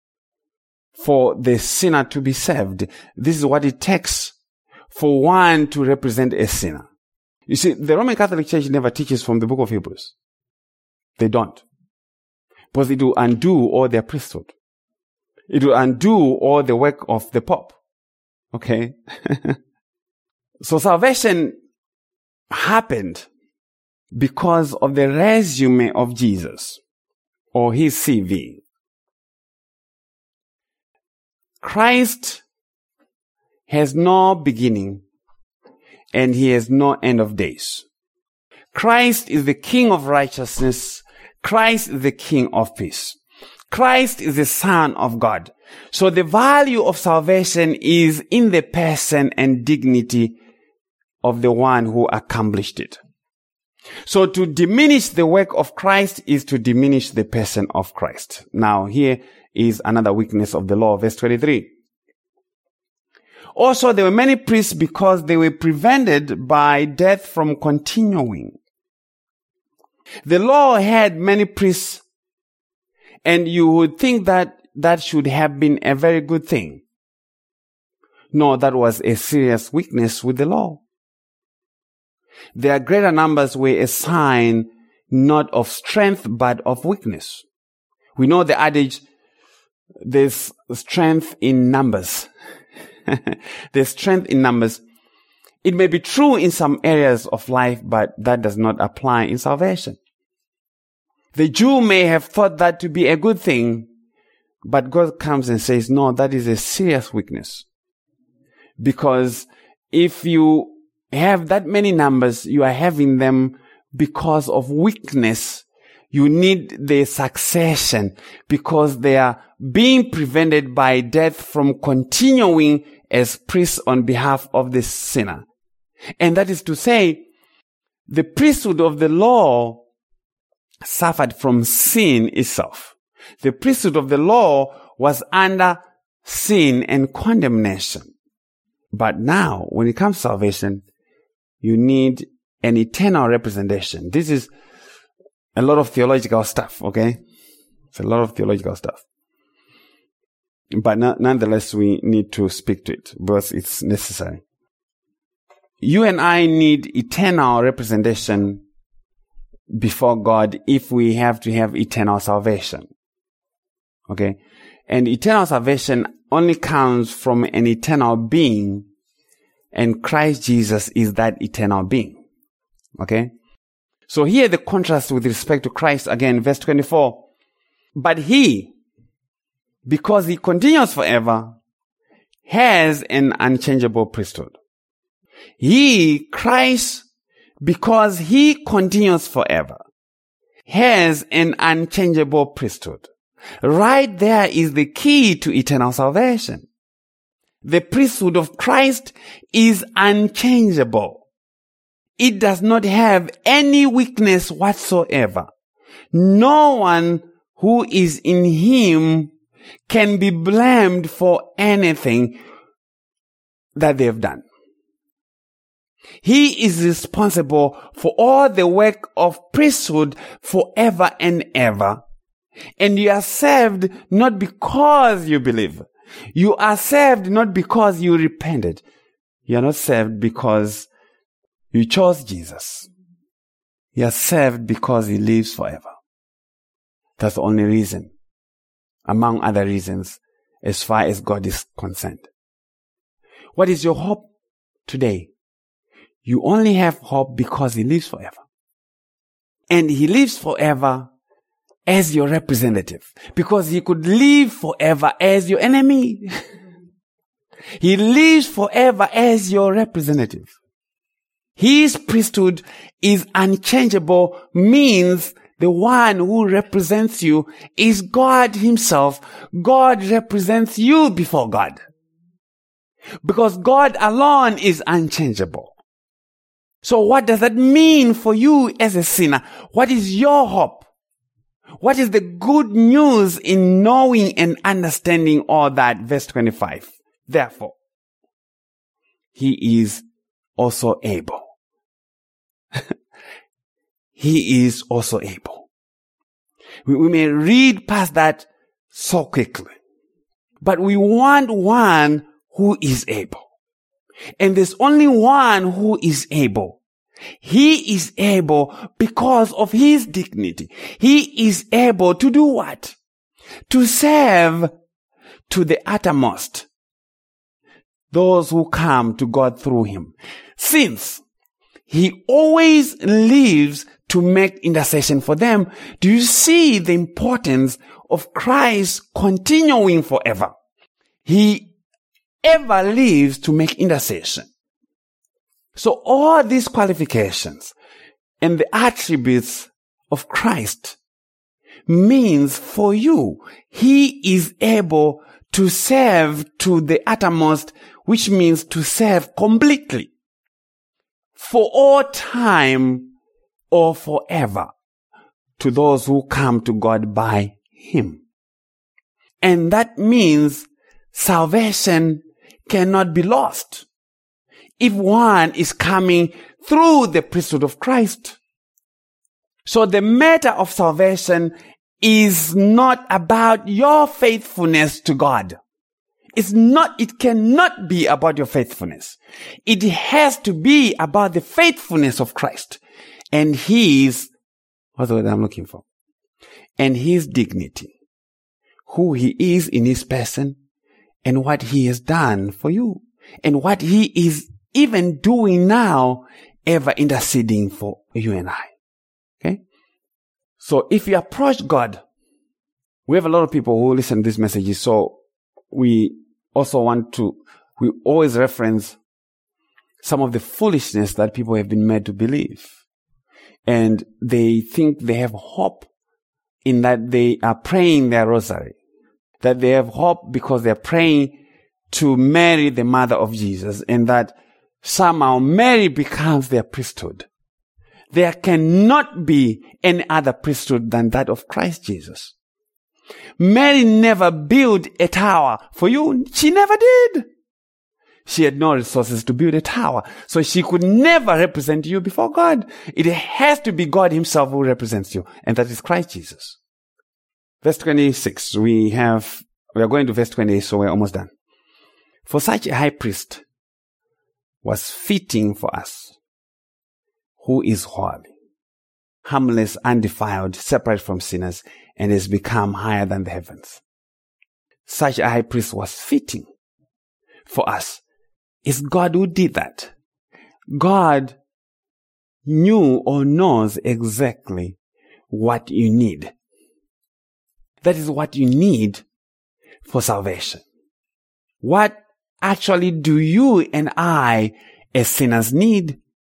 for the sinner to be saved. This is what it takes for one to represent a sinner. You see, the Roman Catholic Church never teaches from the book of Hebrews. They don't. Because it will undo all their priesthood. It will undo all the work of the Pope. Okay? So salvation happened because of the resume of Jesus, or his C V. Christ has no beginning and he has no end of days. Christ is the King of righteousness. Christ is the King of peace. Christ is the Son of God. So the value of salvation is in the person and dignity of the one who accomplished it. So to diminish the work of Christ is to diminish the person of Christ. Now here is another weakness of the law, verse twenty-three. Also, there were many priests because they were prevented by death from continuing. The law had many priests, and you would think that that should have been a very good thing. No, that was a serious weakness with the law. Their greater numbers were a sign not of strength but of weakness. We know the adage, there's strength in numbers. There's strength in numbers. It may be true in some areas of life, but that does not apply in salvation. The Jew may have thought that to be a good thing, but God comes and says, no, that is a serious weakness. Because if you have that many numbers, you are having them because of weakness. You need the succession because they are being prevented by death from continuing as priests on behalf of the sinner. And that is to say, the priesthood of the law suffered from sin itself. The priesthood of the law was under sin and condemnation. But now, when it comes to salvation, you need an eternal representation. This is a lot of theological stuff, okay? It's a lot of theological stuff. But no, nonetheless, we need to speak to it because it's necessary. You and I need eternal representation before God if we have to have eternal salvation. Okay? And eternal salvation only comes from an eternal being, and Christ Jesus is that eternal being. Okay? So here the contrast with respect to Christ again, verse twenty-four. But he, because he continues forever, has an unchangeable priesthood. He, Christ, because he continues forever, has an unchangeable priesthood. Right there is the key to eternal salvation. The priesthood of Christ is unchangeable. it does not have any weakness whatsoever. No one who is in him can be blamed for anything that they have done. He is responsible for all the work of priesthood forever and ever. And you are saved not because you believe. You are saved not because you repented. You are not saved because you chose Jesus. You are saved because he lives forever. That's the only reason, among other reasons, as far as God is concerned. What is your hope today? You only have hope because he lives forever. And he lives forever as your representative. Because he could live forever as your enemy. He lives forever as your representative. His priesthood is unchangeable, means the one who represents you is God himself. God represents you before God. Because God alone is unchangeable. So what does that mean for you as a sinner? What is your hope? What is the good news in knowing and understanding all that? Verse twenty-five. Therefore, he is also able. He is also able. We, we may read past that so quickly, but we want one who is able. And there's only one who is able. He is able because of his dignity. He is able to do what? To save to the uttermost those who come to God through him. Since he always lives to make intercession for them, do you see the importance of Christ continuing forever? He ever lives to make intercession. So all these qualifications and the attributes of Christ means for you, he is able to serve to the uttermost, which means to serve completely for all time or forever to those who come to God by him. And that means salvation cannot be lost if one is coming through the priesthood of Christ. So the matter of salvation is not about your faithfulness to God. It's not, it cannot be about your faithfulness. It has to be about the faithfulness of Christ and his, what's the word I'm looking for? And his dignity, who he is in his person and what he has done for you and what he is even doing now, ever interceding for you and I. Okay? So if you approach God, we have a lot of people who listen to these messages, so we also want to, we always reference some of the foolishness that people have been made to believe. And they think they have hope in that they are praying their rosary. That they have hope because they're praying to Mary, the mother of Jesus, and that somehow Mary becomes their priesthood. There cannot be any other priesthood than that of Christ Jesus. Mary never built a tower for you. She never did. She had no resources to build a tower. So she could never represent you before God. It has to be God himself who represents you. And that is Christ Jesus. Verse twenty-six. We have, we are going to verse twenty-eight, so we're almost done. For such a high priest was fitting for us, who is holy, harmless, undefiled, separate from sinners, and has become higher than the heavens. Such a high priest was fitting for us. It's God who did that. God knew or knows exactly what you need. That is what you need for salvation. What actually do you and I as sinners need?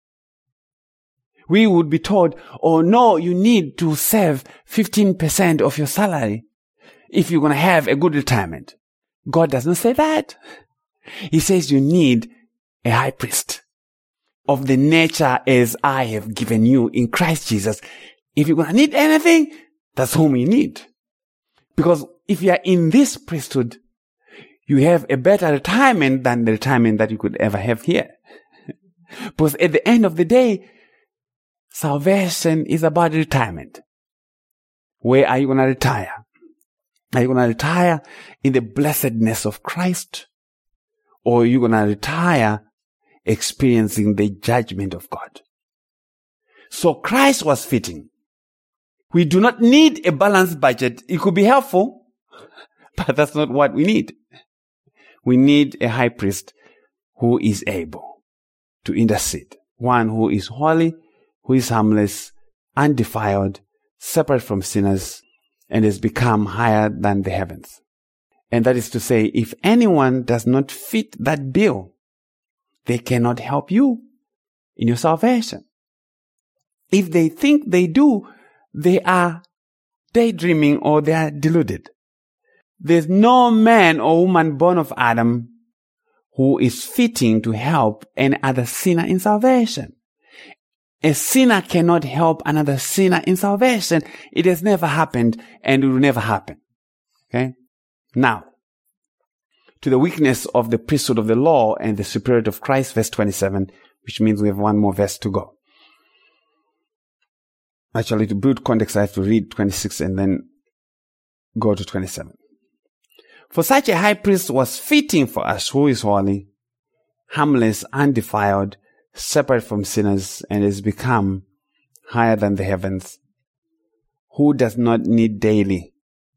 We would be told, oh no, you need to save fifteen percent of your salary if you're going to have a good retirement. God does not say that. He says you need a high priest. of the nature as I have given you in Christ Jesus. If you're going to need anything, that's whom you need. Because if you are in this priesthood, you have a better retirement than the retirement that you could ever have here. Because at the end of the day, salvation is about retirement. Where are you going to retire? Are you going to retire in the blessedness of Christ? Or are you going to retire experiencing the judgment of God? So Christ was fitting. We do not need a balanced budget. It could be helpful, but that's not what we need. We need a high priest who is able to intercede. One who is holy, who is harmless, undefiled, separate from sinners, and has become higher than the heavens. And that is to say, if anyone does not fit that bill, they cannot help you in your salvation. If they think they do, they are daydreaming or they are deluded. There's no man or woman born of Adam who is fitting to help any other sinner in salvation. A sinner cannot help another sinner in salvation. It has never happened and it will never happen. Okay? Now, to the weakness of the priesthood of the law and the superiority of Christ, verse twenty-seven, which means we have one more verse to go. Actually, to build context, I have to read twenty-six and then go to twenty-seven. For such a high priest was fitting for us, who is holy, harmless, undefiled, separate from sinners, and has become higher than the heavens, who does not need daily,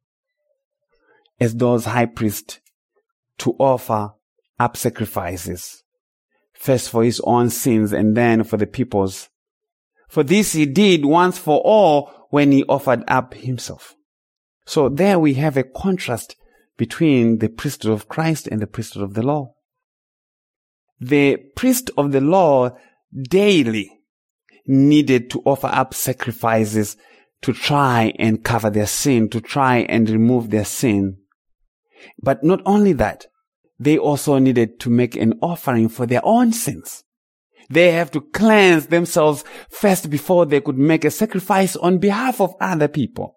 as those high priests, to offer up sacrifices, first for his own sins and then for the people's. For this he did once for all when he offered up himself. So there we have a contrast between the priesthood of Christ and the priesthood of the law. The priest of the law daily needed to offer up sacrifices to try and cover their sin, to try and remove their sin. But not only that, they also needed to make an offering for their own sins. They have to cleanse themselves first before they could make a sacrifice on behalf of other people.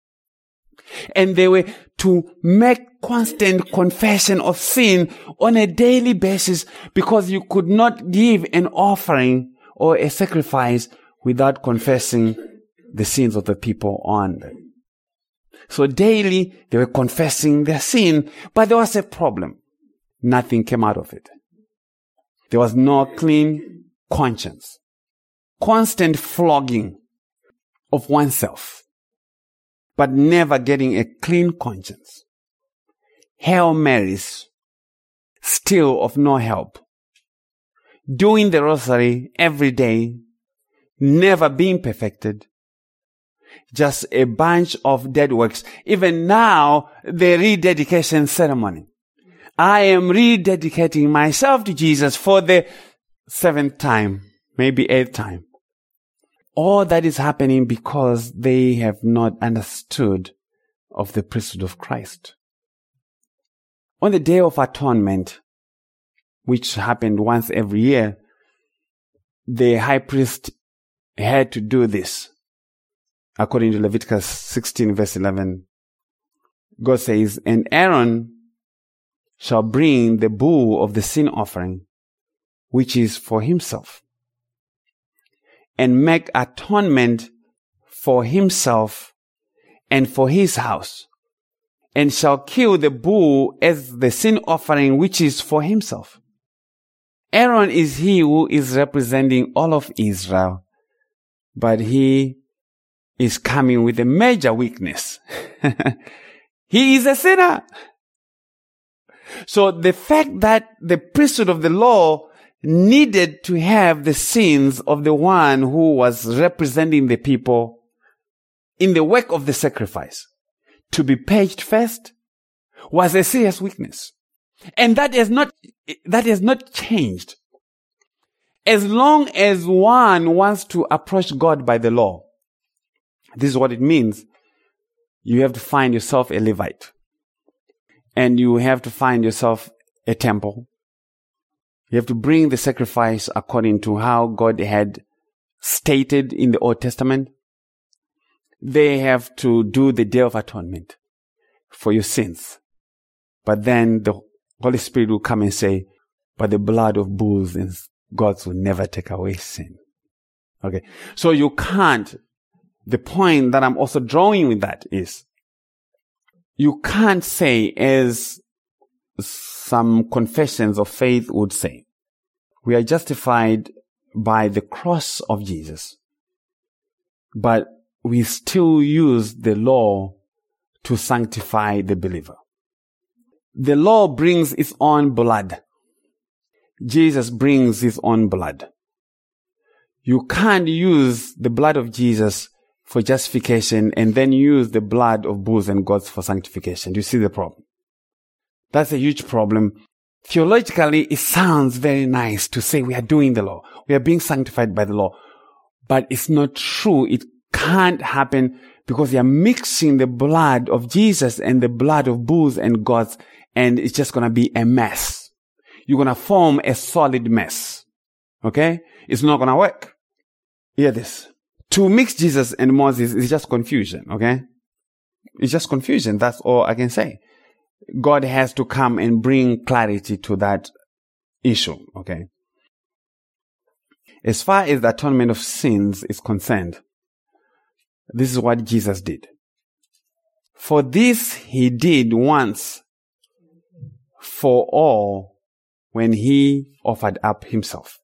And they were to make constant confession of sin on a daily basis, because you could not give an offering or a sacrifice without confessing the sins of the people on them. So daily they were confessing their sin, but there was a problem. Nothing came out of it. There was no clean conscience. Constant flogging of oneself, but never getting a clean conscience. Hail Marys, still of no help. Doing the rosary every day, never being perfected. Just a bunch of dead works. Even now, the rededication ceremony. I am rededicating myself to Jesus for the seventh time, maybe eighth time. All that is happening because they have not understood of the priesthood of Christ. On the Day of Atonement, which happened once every year, the high priest had to do this. According to Leviticus sixteen verse eleven, God says, "And Aaron shall bring the bull of the sin offering, which is for himself, and make atonement for himself and for his house, and shall kill the bull as the sin offering which is for himself." Aaron is he who is representing all of Israel, but he is coming with a major weakness. He is a sinner. So the fact that the priesthood of the law needed to have the sins of the one who was representing the people in the work of the sacrifice to be paged first was a serious weakness. And that has not, that has not changed. As long as one wants to approach God by the law, this is what it means. You have to find yourself a Levite. And you have to find yourself a temple. You have to bring the sacrifice according to how God had stated in the Old Testament. They have to do the Day of Atonement for your sins. But then the Holy Spirit will come and say, but the blood of bulls and goats will never take away sin. Okay. So you can't, the point that I'm also drawing with that is, you can't say, as some confessions of faith would say, we are justified by the cross of Jesus, but we still use the law to sanctify the believer. The law brings its own blood. Jesus brings his own blood. You can't use the blood of Jesus for justification and then use the blood of bulls and goats for sanctification. Do you see the problem? That's a huge problem. Theologically, it sounds very nice to say we are doing the law. We are being sanctified by the law. But it's not true. It can't happen because you are mixing the blood of Jesus and the blood of bulls and goats, and it's just going to be a mess. You're going to form a solid mess. Okay? It's not going to work. Hear this. To mix Jesus and Moses is just confusion. Okay? It's just confusion. That's all I can say. God has to come and bring clarity to that issue. Okay? As far as the atonement of sins is concerned, this is what Jesus did. For this he did once for all when he offered up himself.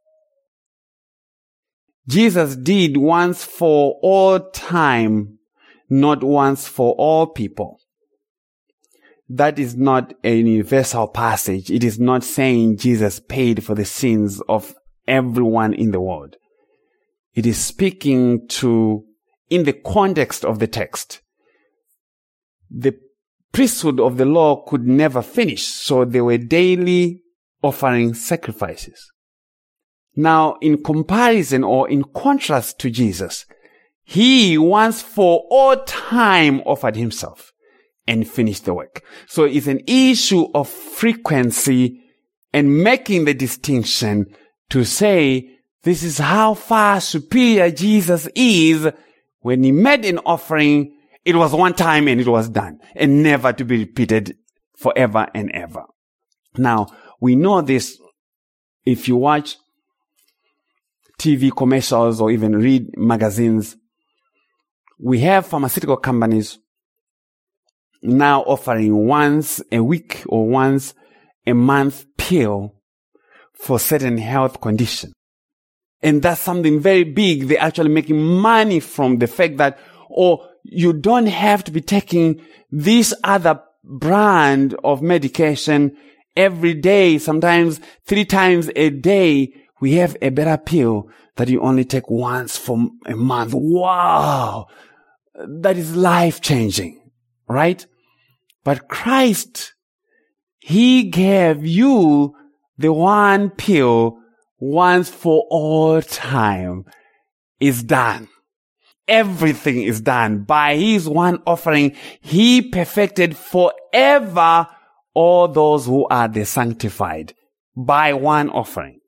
Jesus did once for all time, not once for all people. That is not a universal passage. It is not saying Jesus paid for the sins of everyone in the world. It is speaking to, in the context of the text, the priesthood of the law could never finish, so there were daily offering sacrifices. Now, in comparison or in contrast to Jesus, he once for all time offered himself and finished the work. So it's an issue of frequency and making the distinction to say this is how far superior Jesus is. When he made an offering, it was one time and it was done, and never to be repeated forever and ever. Now, we know this if you watch T V commercials or even read magazines. We have pharmaceutical companies now offering once a week or once a month pill for certain health condition. And that's something very big. They're actually making money from the fact that, oh, you don't have to be taking this other brand of medication every day, sometimes three times a day. We have a better pill that you only take once for a month. Wow! That is life-changing, right? But Christ, he gave you the one pill once for all time. Is done. Everything is done. By his one offering, he perfected forever all those who are the sanctified by one offering.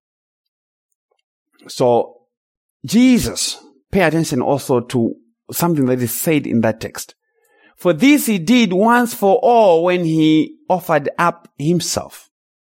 So, Jesus, pay attention also to something that is said in that text. For this he did once for all when he offered up himself.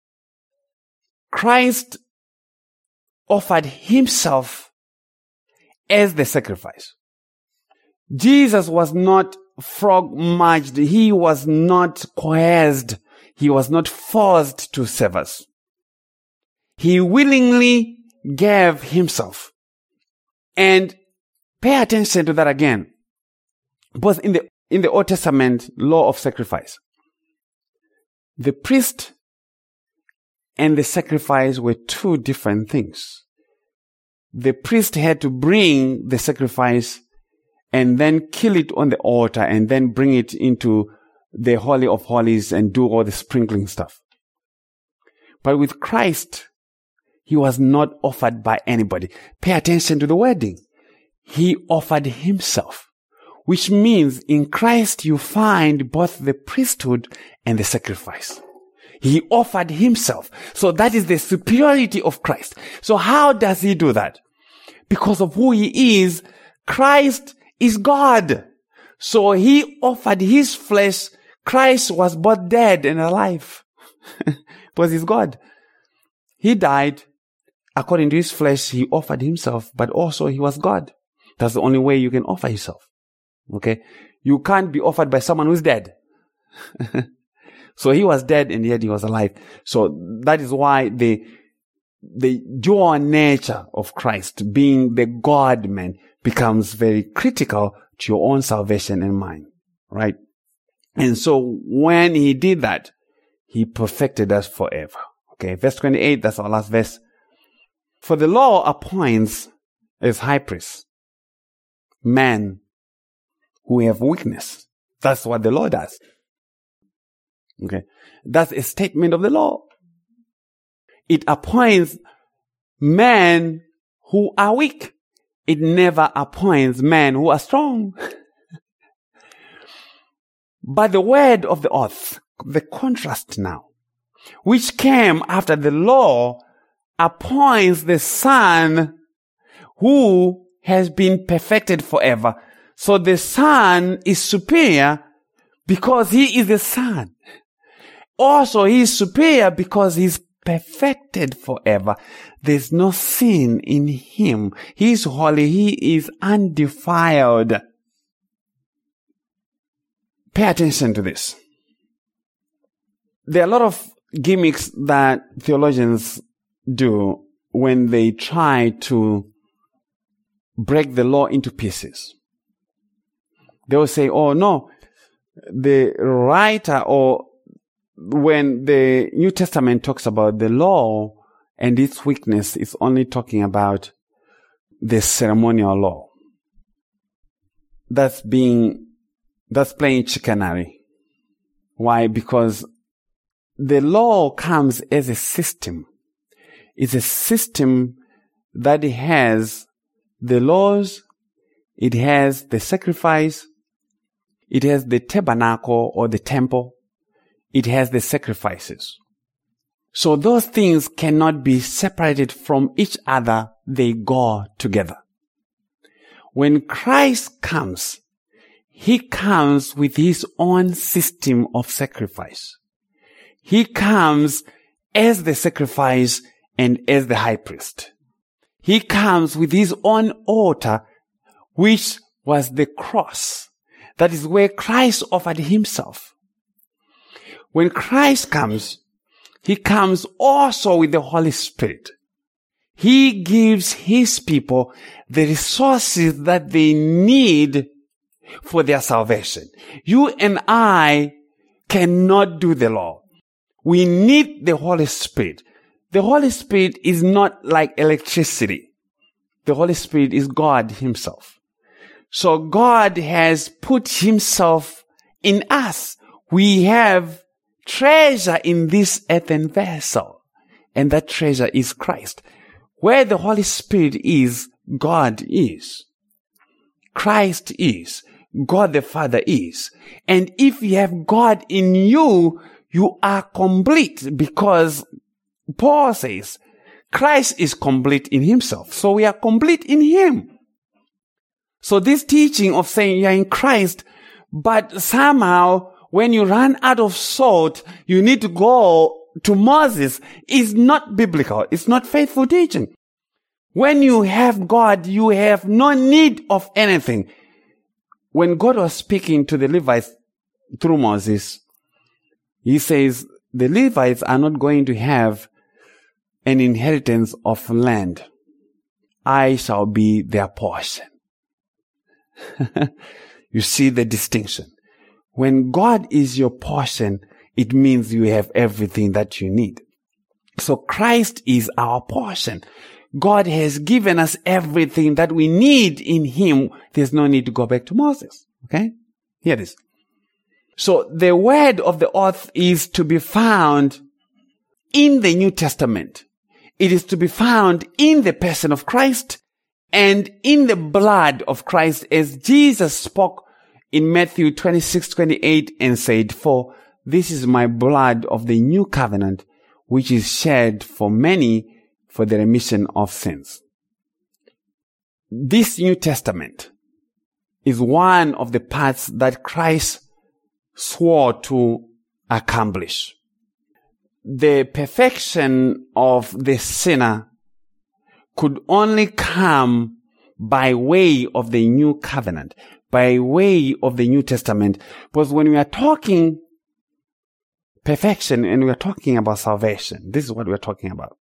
Christ offered himself as the sacrifice. Jesus was not frog-marched. He was not coerced. He was not forced to save us. He willingly gave himself. And pay attention to that again. Both in the, in the Old Testament law of sacrifice, the priest and the sacrifice were two different things. The priest had to bring the sacrifice and then kill it on the altar and then bring it into the Holy of Holies and do all the sprinkling stuff. But with Christ, he was not offered by anybody. Pay attention to the wording. He offered himself, which means in Christ you find both the priesthood and the sacrifice. He offered himself. So that is the superiority of Christ. So how does he do that? Because of who he is, Christ is God. So he offered his flesh. Christ was both dead and alive. Because he's God. He died. According to his flesh, he offered himself, but also he was God. That's the only way you can offer yourself. Okay? You can't be offered by someone who's dead. So he was dead and yet he was alive. So that is why the, the dual nature of Christ, being the God-man, becomes very critical to your own salvation and mine. Right? And so when he did that, he perfected us forever. Okay, verse twenty-eight, that's our last verse. For the law appoints as high priests men who have weakness. That's what the law does. Okay, that's a statement of the law. It appoints men who are weak. It never appoints men who are strong. But the word of the oath, the contrast now, which came after the law, appoints the Son who has been perfected forever. So the Son is superior because he is the Son. Also, he is superior because he's perfected forever. There's no sin in him. He is holy. He is undefiled. Pay attention to this. There are a lot of gimmicks that theologians do when they try to break the law into pieces. They will say, oh no, the writer, or when the New Testament talks about the law and its weakness, it's only talking about the ceremonial law. That's being, that's playing chicanery. Why? Because the law comes as a system. It's a system that has the laws, it has the sacrifice, it has the tabernacle or the temple, it has the sacrifices. So those things cannot be separated from each other. They go together. When Christ comes, he comes with his own system of sacrifice. He comes as the sacrifice and as the high priest. He comes with his own altar, which was the cross. That is where Christ offered himself. When Christ comes, he comes also with the Holy Spirit. He gives his people the resources that they need for their salvation. You and I cannot do the law. We need the Holy Spirit. The Holy Spirit is not like electricity. The Holy Spirit is God himself. So God has put himself in us. We have treasure in this earthen vessel, and that treasure is Christ. Where the Holy Spirit is, God is. Christ is. God the Father is. And if you have God in you, you are complete, because Paul says Christ is complete in himself. So we are complete in him. So this teaching of saying you are in Christ, but somehow when you run out of salt, you need to go to Moses, is not biblical. It's not faithful teaching. When you have God, you have no need of anything. When God was speaking to the Levites through Moses, he says, the Levites are not going to have an inheritance of land. I shall be their portion. You see the distinction. When God is your portion, it means you have everything that you need. So Christ is our portion. God has given us everything that we need in him. There's no need to go back to Moses. Okay? Here it is. So the word of the oath is to be found in the New Testament. It is to be found in the person of Christ and in the blood of Christ, as Jesus spoke in Matthew twenty-six twenty-eight and said, for this is my blood of the new covenant, which is shed for many for the remission of sins. This New Testament is one of the parts that Christ swore to accomplish. The perfection of the sinner could only come by way of the new covenant, by way of the New Testament. Because when we are talking perfection and we are talking about salvation, this is what we are talking about.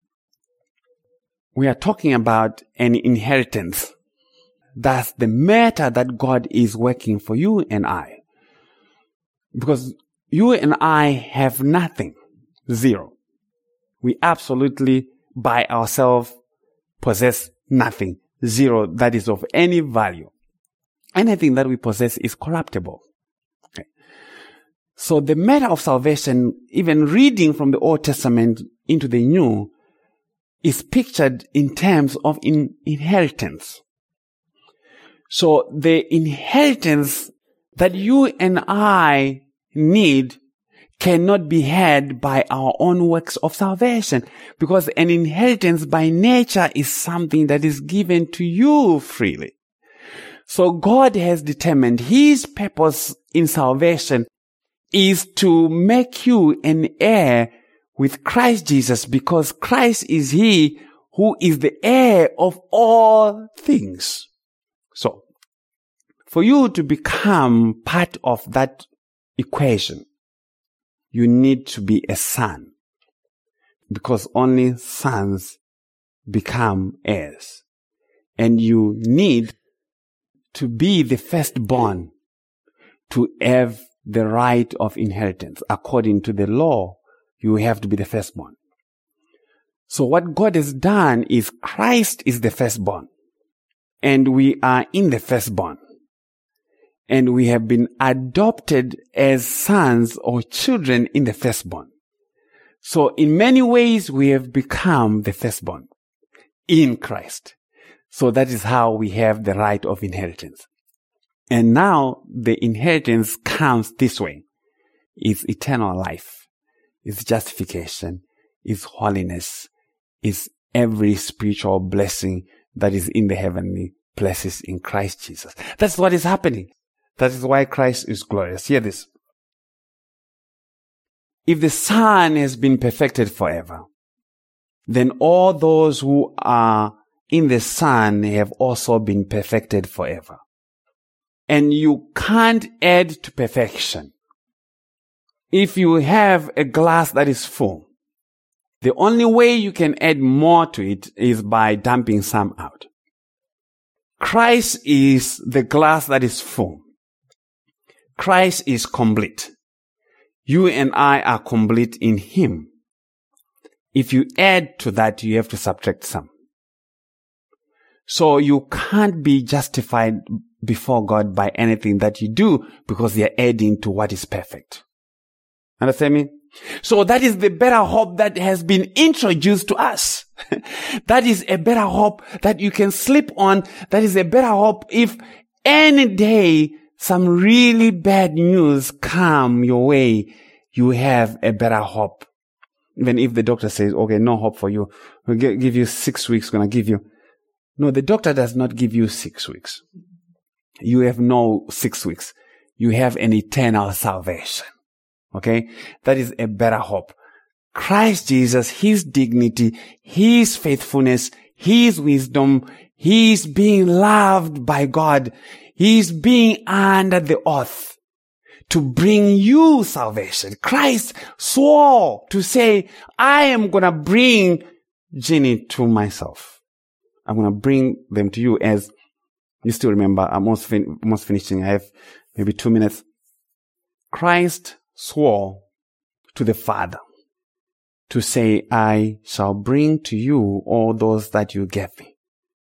We are talking about an inheritance. That's the matter that God is working for you and I. Because you and I have nothing. Zero. We absolutely by ourselves possess nothing. Zero that is of any value. Anything that we possess is corruptible. Okay. So the matter of salvation, even reading from the Old Testament into the New, is pictured in terms of in inheritance. So the inheritance that you and I need cannot be had by our own works of salvation, because an inheritance by nature is something that is given to you freely. So God has determined His purpose in salvation is to make you an heir with Christ Jesus, because Christ is He who is the heir of all things. So, for you to become part of that equation, you need to be a son, because only sons become heirs. And you need to be the firstborn to have the right of inheritance. According to the law, you have to be the firstborn. So what God has done is Christ is the firstborn, and we are in the firstborn. And we have been adopted as sons or children in the firstborn. So in many ways, we have become the firstborn in Christ. So that is how we have the right of inheritance. And now the inheritance comes this way. It's eternal life. It's justification. It's holiness. It's every spiritual blessing that is in the heavenly places in Christ Jesus. That's what is happening. That is why Christ is glorious. Hear this. If the Son has been perfected forever, then all those who are in the Son have also been perfected forever. And you can't add to perfection. If you have a glass that is full, the only way you can add more to it is by dumping some out. Christ is the glass that is full. Christ is complete. You and I are complete in Him. If you add to that, you have to subtract some. So you can't be justified before God by anything that you do, because you're adding to what is perfect. Understand me? So that is the better hope that has been introduced to us. That is a better hope that you can sleep on. That is a better hope if any day some really bad news come your way, you have a better hope. Even if the doctor says, okay, no hope for you, we'll give you six weeks, gonna give you. No, the doctor does not give you six weeks. You have no six weeks. You have an eternal salvation. Okay? That is a better hope. Christ Jesus, His dignity, His faithfulness, His wisdom, His being loved by God, He's being under the oath to bring you salvation. Christ swore to say, I am going to bring Jenny to myself. I'm going to bring them to you. As you still remember, I'm almost, fin- almost finishing. I have maybe two minutes. Christ swore to the Father to say, I shall bring to you all those that you gave me.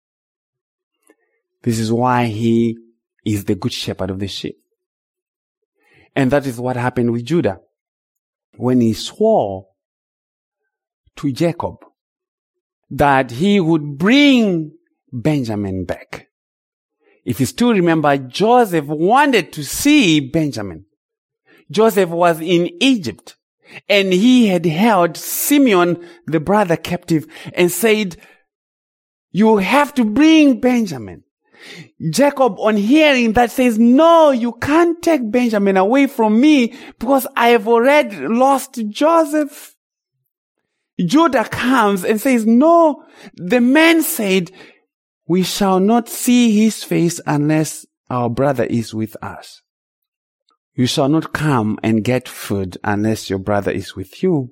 This is why He is the good shepherd of the sheep. And that is what happened with Judah. When he swore to Jacob that he would bring Benjamin back. If you still remember, Joseph wanted to see Benjamin. Joseph was in Egypt and he had held Simeon, the brother, captive and said, you have to bring Benjamin. Jacob, on hearing that, says, no, you can't take Benjamin away from me because I have already lost Joseph. Judah comes and says, no, the man said, we shall not see his face unless our brother is with us. You shall not come and get food unless your brother is with you.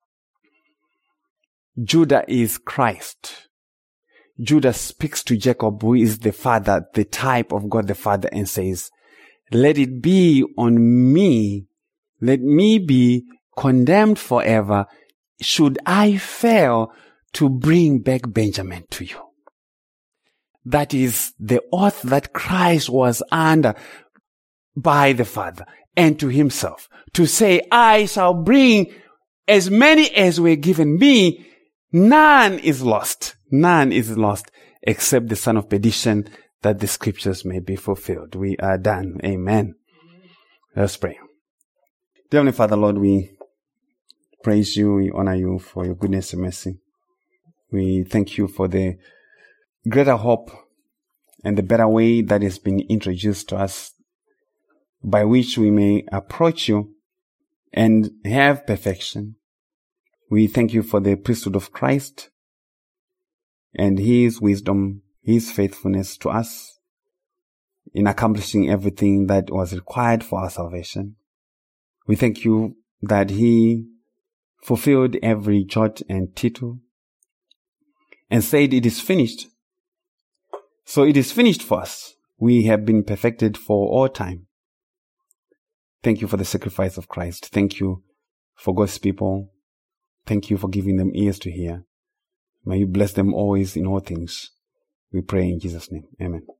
Judah is Christ. Judah speaks to Jacob, who is the father, the type of God the Father, and says, let it be on me. Let me be condemned forever should I fail to bring back Benjamin to you. That is the oath that Christ was under by the Father and to himself, to say, I shall bring as many as were given me. None is lost. None is lost except the son of perdition, that the scriptures may be fulfilled. We are done. Amen. Let's pray. Dear Heavenly Father, Lord, we praise you. We honor you for your goodness and mercy. We thank you for the greater hope and the better way that has been introduced to us, by which we may approach you and have perfection. We thank you for the priesthood of Christ and his wisdom, his faithfulness to us in accomplishing everything that was required for our salvation. We thank you that he fulfilled every jot and tittle and said it is finished. So it is finished for us. We have been perfected for all time. Thank you for the sacrifice of Christ. Thank you for God's people. Thank you for giving them ears to hear. May you bless them always in all things. We pray in Jesus' name. Amen.